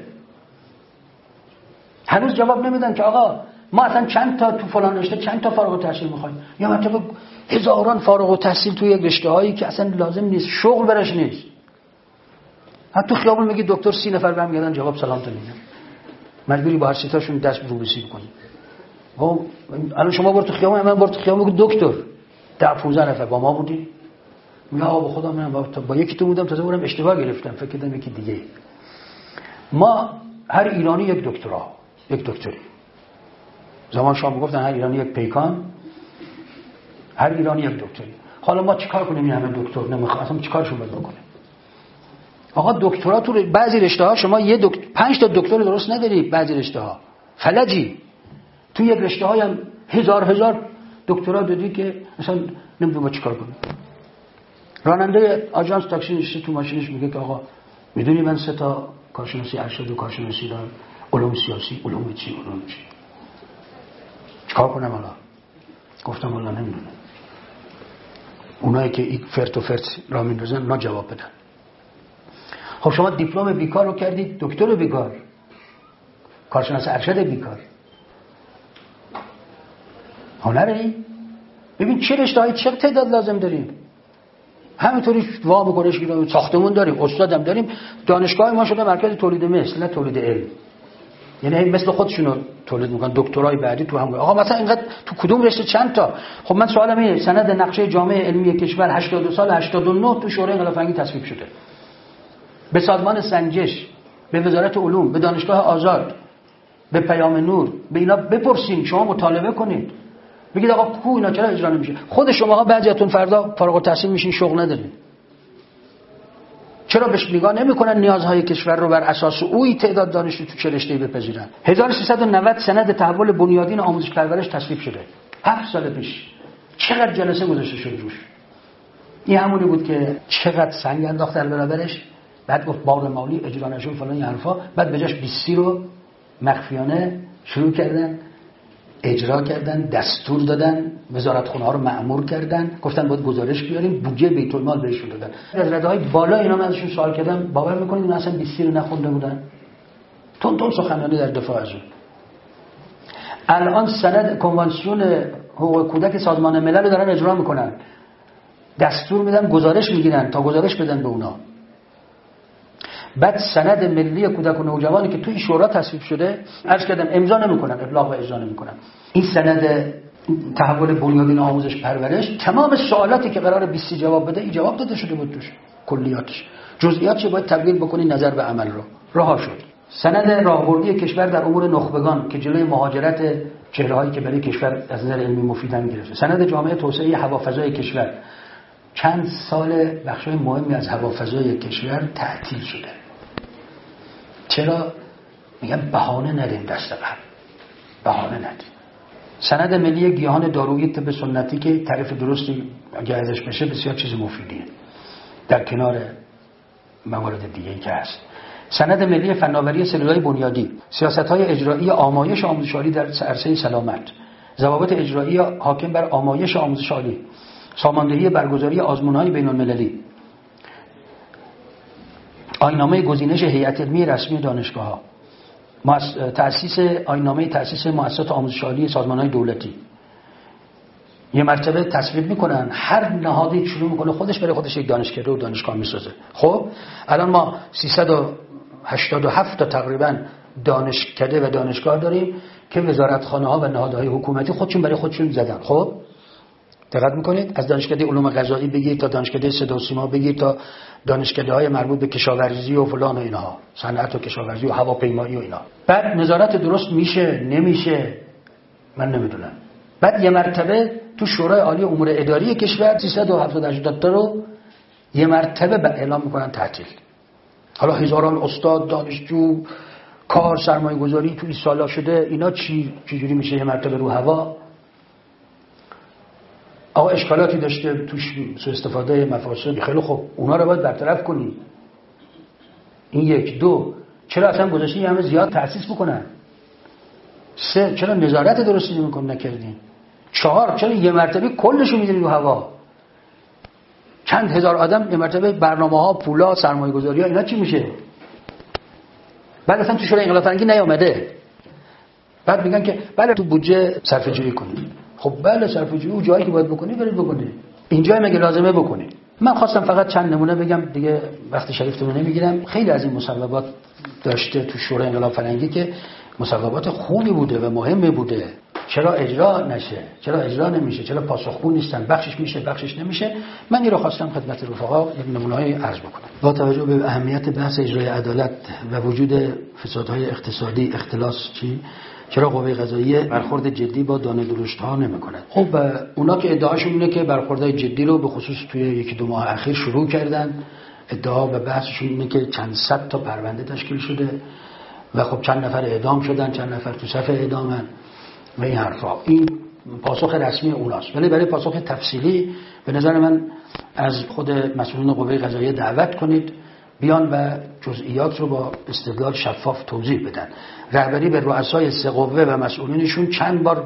هنوز جواب نمیدن که آقا ما اصلا چند تا تو فلان رشته چند تا فارغ التحصیل می‌خوایم، یا مثلا هزاران فارغ التحصیل تو یک رشته‌هایی که اصلا لازم نیست، شغل برش نیست. حتی خیابون میگی دکتر 30 نفر برمیگردن جواب سلام تو میدن، مجبوری با هر سیتاشون دست روبسی کنی. خب الان شما برو تو خیابون، من برو تو خیابون میگم دکتر 15 نفر با ما بودی، میگه آقا به خدا من با یکی تو بودم تازه برم اشتباه گرفتم فکر کردم یکی دیگه. ما هر ایرانی یک دکتری. زمان شاه میگفتن هر ایرانی یک پیکان، هر ایرانی یک دکتری. حالا ما چیکار کنیم این همه دکتر نمیخوام، اصلا چیکارشون باید بکنیم؟ آقا دکترا تو بعضی رشته‌ها شما 5 تا دکتر درست نداری، بعضی رشته‌ها فلجی. تو یک رشته‌های هم هزار دکترا دادی که مثلا نمیدونم با چیکار کنیم. راننده آژانس تاکسی نشسته تو ماشینش میگه که آقا میدونی من 3 تا کارشناسی ارشد و کارشناسی دارم، علوم سیاسی، علوم چی. چیکار کنم حالا؟ گفتم والا نمیدونم. اونایی که این فرت و فرت را میندازن اونا جواب بدن. خب شما دیپلم بیکار رو کردید دکتر بیکار، کارشناس ارشد بیکار. هنری؟ ببین چه رشته‌های چه تعداد لازم داریم. همینطوری وام کنش گیریم، ساختمون داریم، استادم داریم، دانشگاه ما شده مرکز تولید مثل، نه تولید علم. یعنی مثل خودشونو تولید میکنن، دکترای بعدی تو هم. آقا مثلا اینقدر تو کدوم رشته چند تا؟ خب من سوالم اینه، سند نقشه جامعه علمی کشور 82 سال 89 تو شورای انقلاب فرنگی تصویب شده. به سازمان سنجش، به وزارت علوم، به دانشگاه آزاد، به پیام نور، به اینا بپرسین، شما مطالبه کنید. بگید آقا کو اینا چرا اجرا نمیشه؟ خود شماها بعضیاتون فردا فارغ التحصیل میشین، شغل ندارین. چرا بهش نگاه نمیکنن نیازهای کشور رو بر اساس اوی تعداد دانشجو تو چه رشته‌ای بپذیرن؟ 1390 سند تحول بنیادین آموزش پرورش تصویب شده. 7 سال پیش. چقدر جلسه گذاشته شد روش. این همونی بود که چقدر سنگ انداخت در برابرش، بعد گفت بار مالی اجرا نشون فلان این حرفا، بعد به جاش 20 رو مخفیانه شروع کردن اجرا کردن، دستور دادن، وزارتخونه ها رو مأمور کردن، گفتن باید گزارش بیاریم، بودجه بیت المال بهشون دادن. از رده‌های بالا اینا من ازشون سوال کردم، باور میکنید اینا اصلا 20 رو نخونده بودن؟ تون سخنرانی در دفاع از اون. الان سند کنوانسیون حقوق کودک سازمان ملل رو دارن اجرا میکنن، دستور میدن گزارش میگیرن تا گزارش بدن به اونا. بعد سند ملی کودک و نوجوانی که توی شورا تصویب شده، عرض کردم امضا نمیکنن، ابلاغ و اجرا نمیکنن. این سند تحول بنیادین آموزش پرورش تمام سوالاتی که قرار 20 جواب بده، این جواب داده شده بود توش، کلیاتش. جزئیاتش باید تبدیل بکنی نظر به عمل رو. رها شد. سند راهبردی کشور در امور نخبگان که جلوی مهاجرت چهرهایی که برای کشور از نظر علمی مفیدن گرفته. سند جامعه توسعه هوافضای کشور. چند سال بخشای مهمی از هوافضای کشور تعطیل شده. چرا؟ میگن بهانه ندیم دست قبل، بهانه ندیم. سند ملی گیاهان دارویی طب سنتی که تعریف درستی اگه ازش بشه بسیار چیز مفیدیه در کنار موارد دیگه‌ای که هست. سند ملی فناوری سلولای بنیادی، سیاست‌های اجرایی آمایش آموزش عالی در عرصه سلامت، ضوابط اجرایی حاکم بر آمایش آموزش عالی، ساماندهی برگزاری آزمون‌های بین‌المللی، آیین‌نامه گزینش هیئت علمی رسمی دانشگاه‌ها، تأسیس آیین‌نامه تأسیس مؤسسات آموزش عالی سازمان‌های دولتی. یه مرتبه تصویب میکنن، هر نهادی شروع میکنه خودش برای خودش یک دانشکده و دانشگاه میسازه. خب الان ما 387 تا تقریبا دانشکده و دانشگاه داریم که وزارتخانه‌ها و نهادهای حکومتی خودشون برای خودشون زدن. خب دقت میکنید؟ از دانشکده علوم غذایی بگید تا دانشکده صدا و سیما بگید تا دانشکده های مربوط به کشاورزی و فلان و اینها، صنعت و کشاورزی و هواپیمایی و اینا. بعد نظارت درست میشه نمیشه من نمیدونم. بعد یه مرتبه تو شورای عالی امور اداری کشور 378 تا رو یه مرتبه اعلام میکنن تعطیل. حالا هزاران استاد، دانشجو، کار، سرمایه گذاری تو این سالا شده، اینا چجوری میشه یه مرتبه رو هوا؟ آقا اشکالاتی داشته توش سوء استفاده مفاسد، خیلی خوب اونا رو باید برطرف کنی. این یک. دو، چرا اصلا گذاشتی همه زیاد تأسیس بکنن؟ سه، چرا نظارت درستی نکردین؟ چهار، چرا یه مرتبه کلشو میدونی رو هوا؟ چند هزار آدم یه مرتبه برنامه‌ها، پولا، سرمایه‌گذاری‌ها اینا چی میشه؟ بعد اصلا تو شورای انقلاب فرهنگی نیامده. بعد میگن که بله تو بودجه صرفه‌جویی کنید. خب بله صرفه‌جویی اون جایی که باید بکنی برید بکنید. اینجا مگه لازمه بکنید؟ من خواستم فقط چند نمونه بگم دیگه، وقت شریفتون نمیگیرم. خیلی از این مصوبات داشته تو شورای انقلاب فرهنگی که مصوبات خوبی بوده و مهمی بوده. چرا اجرا نشه؟ چرا اجرا نمیشه؟ چرا پاسخگو نیستن؟ بخشش میشه بخشش نمیشه. من این رو خواستم خدمت رفقا یک نمونه‌ای عرض بکنم. با توجه به اهمیت بحث اجرای عدالت و وجود فسادهای اقتصادی، اختلاس چرا قوه قضاییه برخورد جدی با دانه درشت‌ها نمی‌کند؟ خب اونا که ادعاشون اینه که برخوردهای جدی رو به خصوص توی یکی دو ماه اخیر شروع کردن. ادعا و بحثشون اینه که چند صد تا پرونده تشکیل شده و خب چند نفر اعدام شدن، چند نفر تو صف اعدامن و این حرفا. این پاسخ رسمی اوناست. ولی برای پاسخ تفصیلی به نظر من از خود مسئولین قوه قضاییه دعوت کنید بیان و جزئیات رو با استدلال شفاف توضیح بدن. رهبری به رؤسای سه قوه و مسئولینشون چند بار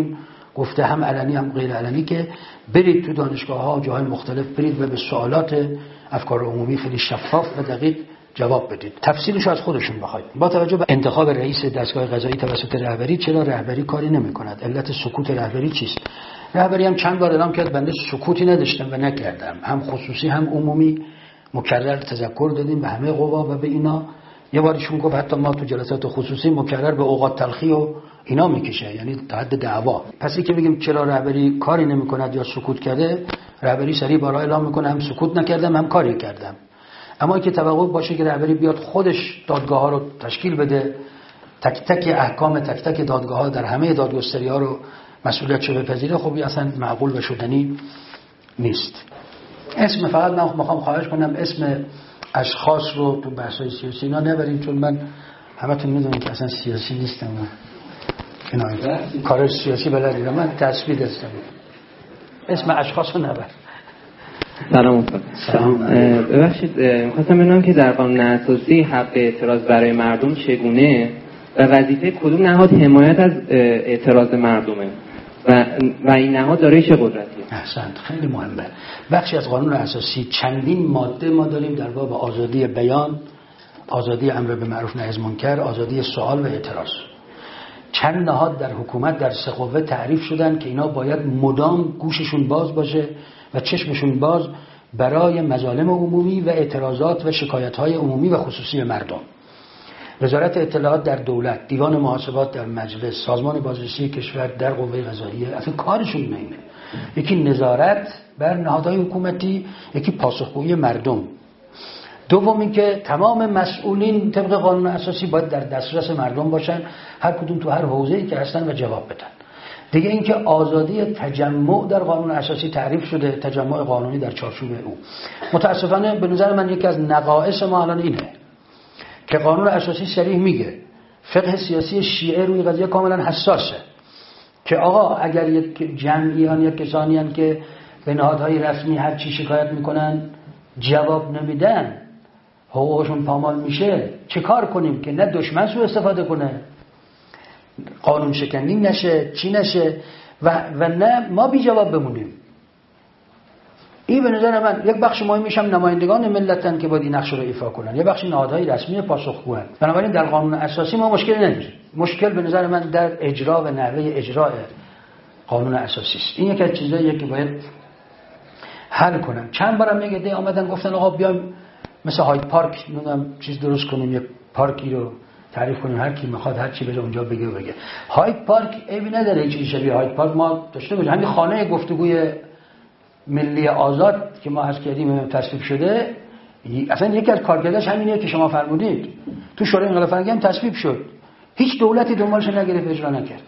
گفته هم علنی هم غیر علنی که برید تو دانشگاه‌ها و جاهای مختلف برید و به سوالات افکار عمومی خیلی شفاف و دقیق جواب بدید. تفصیلش از خودشون بخواید. با توجه به انتخاب رئیس دستگاه قضایی توسط رهبری چرا رهبری کاری نمی‌کند؟ علت سکوت رهبری چیست؟ رهبری هم چند بار اعلام کرد بنده سکوتی نداشتم و نکردم. هم خصوصی هم عمومی مکرر تذکر دادیم به همه قوا و به اینا. یه باریشون گفت حتی ما تو جلسات خصوصی مکرر به اوقات تلخی و اینا میکشه، یعنی تا حد دعوا. پس که بگیم چرا رهبری کاری نمی‌کند یا سکوت کرده، رهبری سریع بارها اعلام میکنه هم سکوت نکردم هم کاری کردم. اما اینکه توقع باشه که رهبری بیاد خودش دادگاه‌ها رو تشکیل بده، تک تک احکام تک تک دادگاه‌ها در همه دادگستری‌ها رو مسئولیتشو بپذیره، خب اصلا معقول و شدنی نیست. اسم فقط من میخوام خواهش کنم اسم اشخاص رو تو بحث‌های سیاسی اینا نبریم، چون من همتون میدونید که اصلا سیاسی نیستم. اینا کار سیاسی بلد نیستم، من تصویر هستم. اسم اشخاص رو نبر. سلام. ببخشید می‌خواستم بدونم که در قانون اساسی حق اعتراض برای مردم چگونه و وظیفه کدوم نهاد حمایت از اعتراض مردمه و این نهاد دارای چه قدرتیه؟ احسنت، خیلی مهمه. بخشی از قانون اساسی چندین ماده ما داریم در باب آزادی بیان، آزادی امر به معروف نهی از منکر، آزادی سوال و اعتراض. چند نهاد در حکومت در سه قوه تعریف شدن که اینا باید مدام گوششون باز باشه و چشمشون باز برای مظالم عمومی و اعتراضات و شکایت‌های عمومی و خصوصی مردم. وزارت اطلاعات در دولت، دیوان محاسبات در مجلس، سازمان بازرسی کشور در قوه قضاییه، اصلا کارشون اینه. یکی نظارت بر نهادهای حکومتی، یکی پاسخگویی مردم. دوم اینکه تمام مسئولین طبق قانون اساسی باید در دسترس مردم باشن، هر کدوم تو هر حوزه‌ای که هستن و جواب بدن. دیگه اینکه آزادی تجمع در قانون اساسی تعریف شده، تجمع قانونی در چارچوب او. متاسفانه به نظر من یکی از نقائص ما الان اینه که قانون اساسی صریح میگه فقه سیاسی شیعه روی قضیه کاملا حساسه که آقا اگر یک جمعیان یا کسانیان که به نهادهای رسمی هر چی شکایت میکنن جواب نمیدن، حقوقشون پامال میشه، چه کار کنیم که نه دشمن سوء استفاده کنه، قانون شکنی نشه، چی نشه و نه ما بی جواب بمونیم. این به نظر من یک بخش مهمیش هم نمایندگان ملتن که باید این نقش رو ایفا کنن، یه بخش نهادهای رسمی پاسخگوان. بنابراین در قانون اساسی ما مشکلی نداریم. مشکل به نظر من در اجرا و نحوه اجرای قانون اساسی است. این یکی از چیزاییه که باید حل کنن. چند بارم میگه اومدن گفتن آقا بیایم مثل هاید پارک نمیدونم چیز درست کنیم، یک پارکی رو تعریف کنیم، هر کی میخواد هر چی بره اونجا بگه. هاید پارک عیبی نداره، چیزی شبیه هاید پارک ما داشته باشیم. همین خانه گفتگوی ملی آزاد که ما عرض کردیم تصویب شده، اصلا یکی از کارکردش همینه که شما فرمودید. تو شورای انقلاب فرهنگی هم تصویب شد، هیچ دولتی دنبالش نگرفت، اجرا نکرد.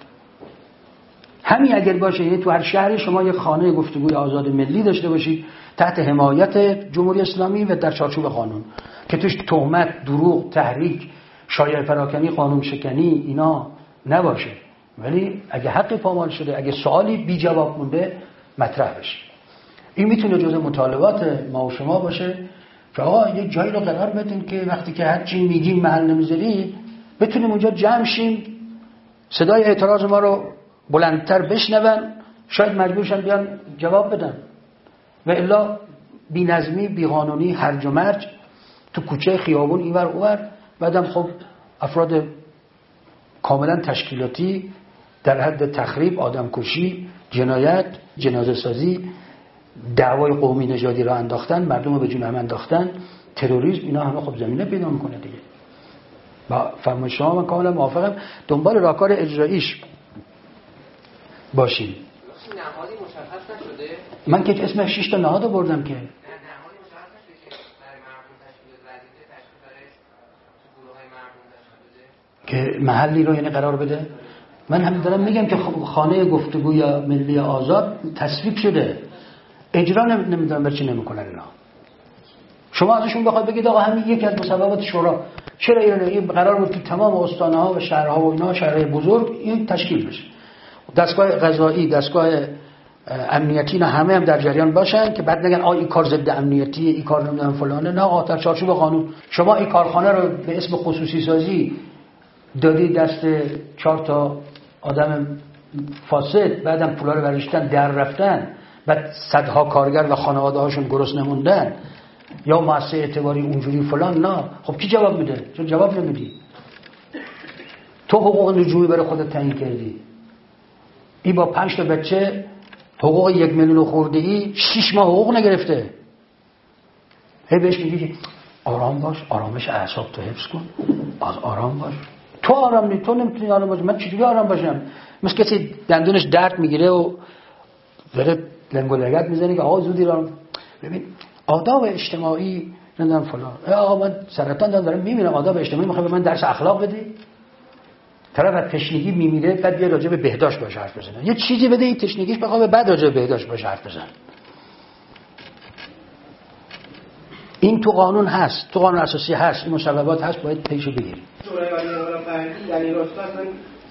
همین اگر باشه، یعنی تو هر شهری شما یک خانه گفتگوی آزاد ملی داشته باشید تحت حمایت جمهوری اسلامی و در چارچوب قانون، که توش تهمت، دروغ، تحریک، شایعه پراکنی، قانون شکنی اینا نباشه. ولی اگه حقی پامال شده، اگه سوالی بی جواب مونده، مطرح بشه. این میتونه جزء مطالبات ما و شما باشه که آقا یه جایی رو قرار بدین که وقتی که هر چی میگیم محل نمیذاری، بتونیم اونجا جمع شیم، صدای اعتراض ما رو بلندتر بشنون، شاید مجبورشن بیان جواب بدن. و الا بی نظمی، بی قانونی، هرج و مرج تو کوچه، خیابون، اینور اونور، بعدم خب افراد کاملا تشکیلاتی در حد تخریب، آدمکشی، جنایت، جنازه سازی، دعوای قومی نژادی را انداختن، مردم رو به جون هم انداختن، تروریسم، اینا همه خب زمینه پیدا میکنه دیگه. با فرمایش شما من کاملا موافقم، دنبال راهکار اجراییش باشیم. نهادی مشخص نشده؟ من که اسم 6 تا نهاد بردم که نهادی مشخص نشده که برای مردم تشکیل وظیفه تشکیل برای گروه‌های مردم تشکیل بده، که محلی رو یعنی قرار بده. من هم دارم میگم که خانه گفتگوی ملی آزاد تصویب شده، اجرا نمیدونم بر چی نمیکنن اینا. شما ازشون بخواد بگید آقا همین یکی از مسببات شورا، چرا این قرار بود که تمام استان‌ها و شهرها و اینا، شهرهای بزرگ، این تشکیل بشه، دستگاه قضایی، دستگاه امنیتی، نه همه هم در جریان باشن، که بعد نگن این کار ضد امنیتی، این کار نمیدونم فلانه. نه آقا، در چارچوب قانون. شما این کارخانه رو به اسم خصوصی سازی دادی دست 4 تا آدم فاسد، بعدم پولا رو برشتن در رفتن، بعد صدها کارگر و خانواده هاشون گرسنه موندن، یا مؤسسه اعتباری اونجوری فلان. نه خب کی جواب میده؟ چون جواب نمیدی. تو حقوق نجومی برای خودت تعیین کردی، این با 5 تا بچه حقوق 1 میلیون خورده ای 6 ماه حقوق نگرفته. هی بهش میگی که آرام باش، آرامش اعصاب تو حفظ کن، آرام باش. تو آرام نی، تو نمیتونی آرام باشی. من چجوری آرام باشم؟ مثل کسی دندونش درد میگیره و داره لنگ و لگد میزنه که آقا زودی آرام. ببین آداب اجتماعی نمیدونم فلان، آقا من سرطان دارم میمیرم، آداب اجتماعی میخوای به من درس اخلاق بدی؟ طرف از تشنگی میمیره، بعد بیا راجع به بهداشت باش حرف بزنه. یه چیزی بده این تشنگیش بخواد، بعد راجع به بهداشت باش حرف بزن. این تو قانون هست، تو قانون اساسی هست، این مسببات هست، باید پیشو بگیری. شورای انقلاب فرهنگی در این راستا اصلا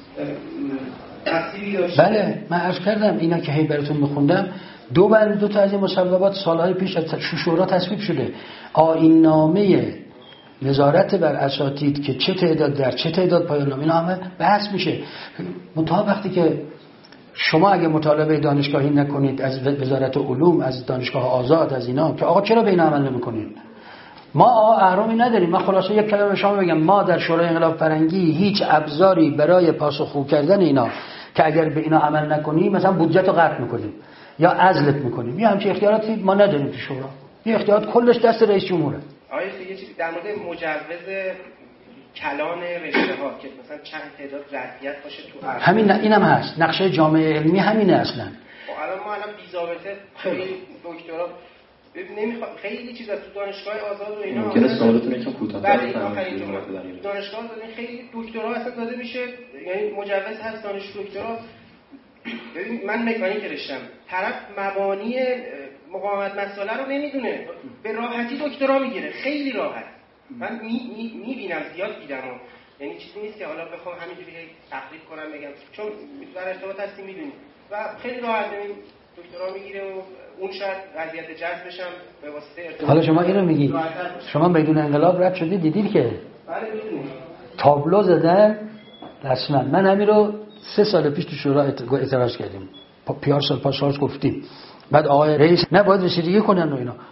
تأثیری داشت. بله، من عرض کردم اینا که هی براتون میخوندم، دو تا از این مسببات سالهای پیش از شورا تصویب شده. آیین‌نامه نظارت بر اساتید که چه تعداد در چه تعداد پایان نامه، اینا همه بحث میشه. منتها وقتی که شما اگه مطالبه دانشگاهی نکنید از وزارت علوم، از دانشگاه آزاد، از اینا، که آقا چرا به اینا عمل نمیکنید؟ ما آقا اهرامی نداریم. من خلاصه یک کلمه به شما بگم، ما در شورای انقلاب فرهنگی هیچ ابزاری برای پاسخگو کردن اینا که اگر به اینا عمل نکنیم مثلا بودجه رو قطع میکنیم یا عزلت میکنیم، یه همچین اختیاراتی ما نداریم تو شورا. این اختیارات کلش دست رئیس جمهوره. آیا یه چیزی در مورد مجوز کلان رشته ها که مثلا چند تعداد ظرفیت باشه تو همین اینم هست، نقشه جامعه علمی همینه اصلا. الان ما بی ضابطه خیلی دکترا نمیخوام خیلی چیزا تو دانشگاه آزاد و اینا ممکنه سوالتون یکم کوتاه‌تر بشه. دانشگاه دادن خیلی دکترا اصلا داده میشه، یعنی مجوز هست دانش دکترا. ببین من مکانیک رشتم، طرف مبانی مقاومت مسئله رو نمیدونه، به راحتی دکترا میگیره، خیلی راحت. من میبینم، زیاد دیدم، یعنی چیزی نیست که حالا بخوام همینجوری تقلید کنم بگم، چون در ارتباط هستیم میدونیم و خیلی راحت دکترا میگیره و اون شاید وضعیت جذبش هم به واسطه ارتباط. حالا شما اینو میگی، شما میدون انقلاب رد شدید، دیدید که بله میدونید تابلو زدن رسما. من همین رو 3 سال پیش تو شورا اعتراض کردیم، پیار سال پاسارس گفتیم، بعد آقای رئیس نباید رسیدگی کنن و اینا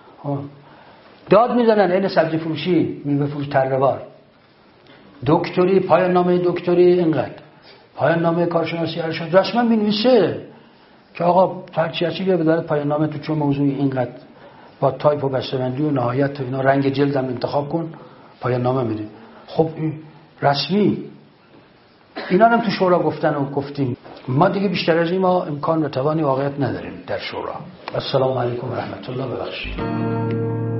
داد میزنن. این سبزی فروشی، میوه فروش، تره‌بار، دکتری، پایان نامه دکتری اینقدر، پایان نامه کارشناسی ارشد رسما می‌نویسه که آقا هرچی بیا بدارد پایان نامه تو چه موضوعی اینقدر با تایپ و بسته‌بندی و نهایت و اینا، رنگ جلدم انتخاب کن، پایان نامه میده. خب این رسمی اینا هم تو شورا گفتن و گفتیم. ما دیگه بیشتر از این ما امکان و توانی واقعیت نداریم در شورا. السلام علیکم و رحمت الله. ببخشید.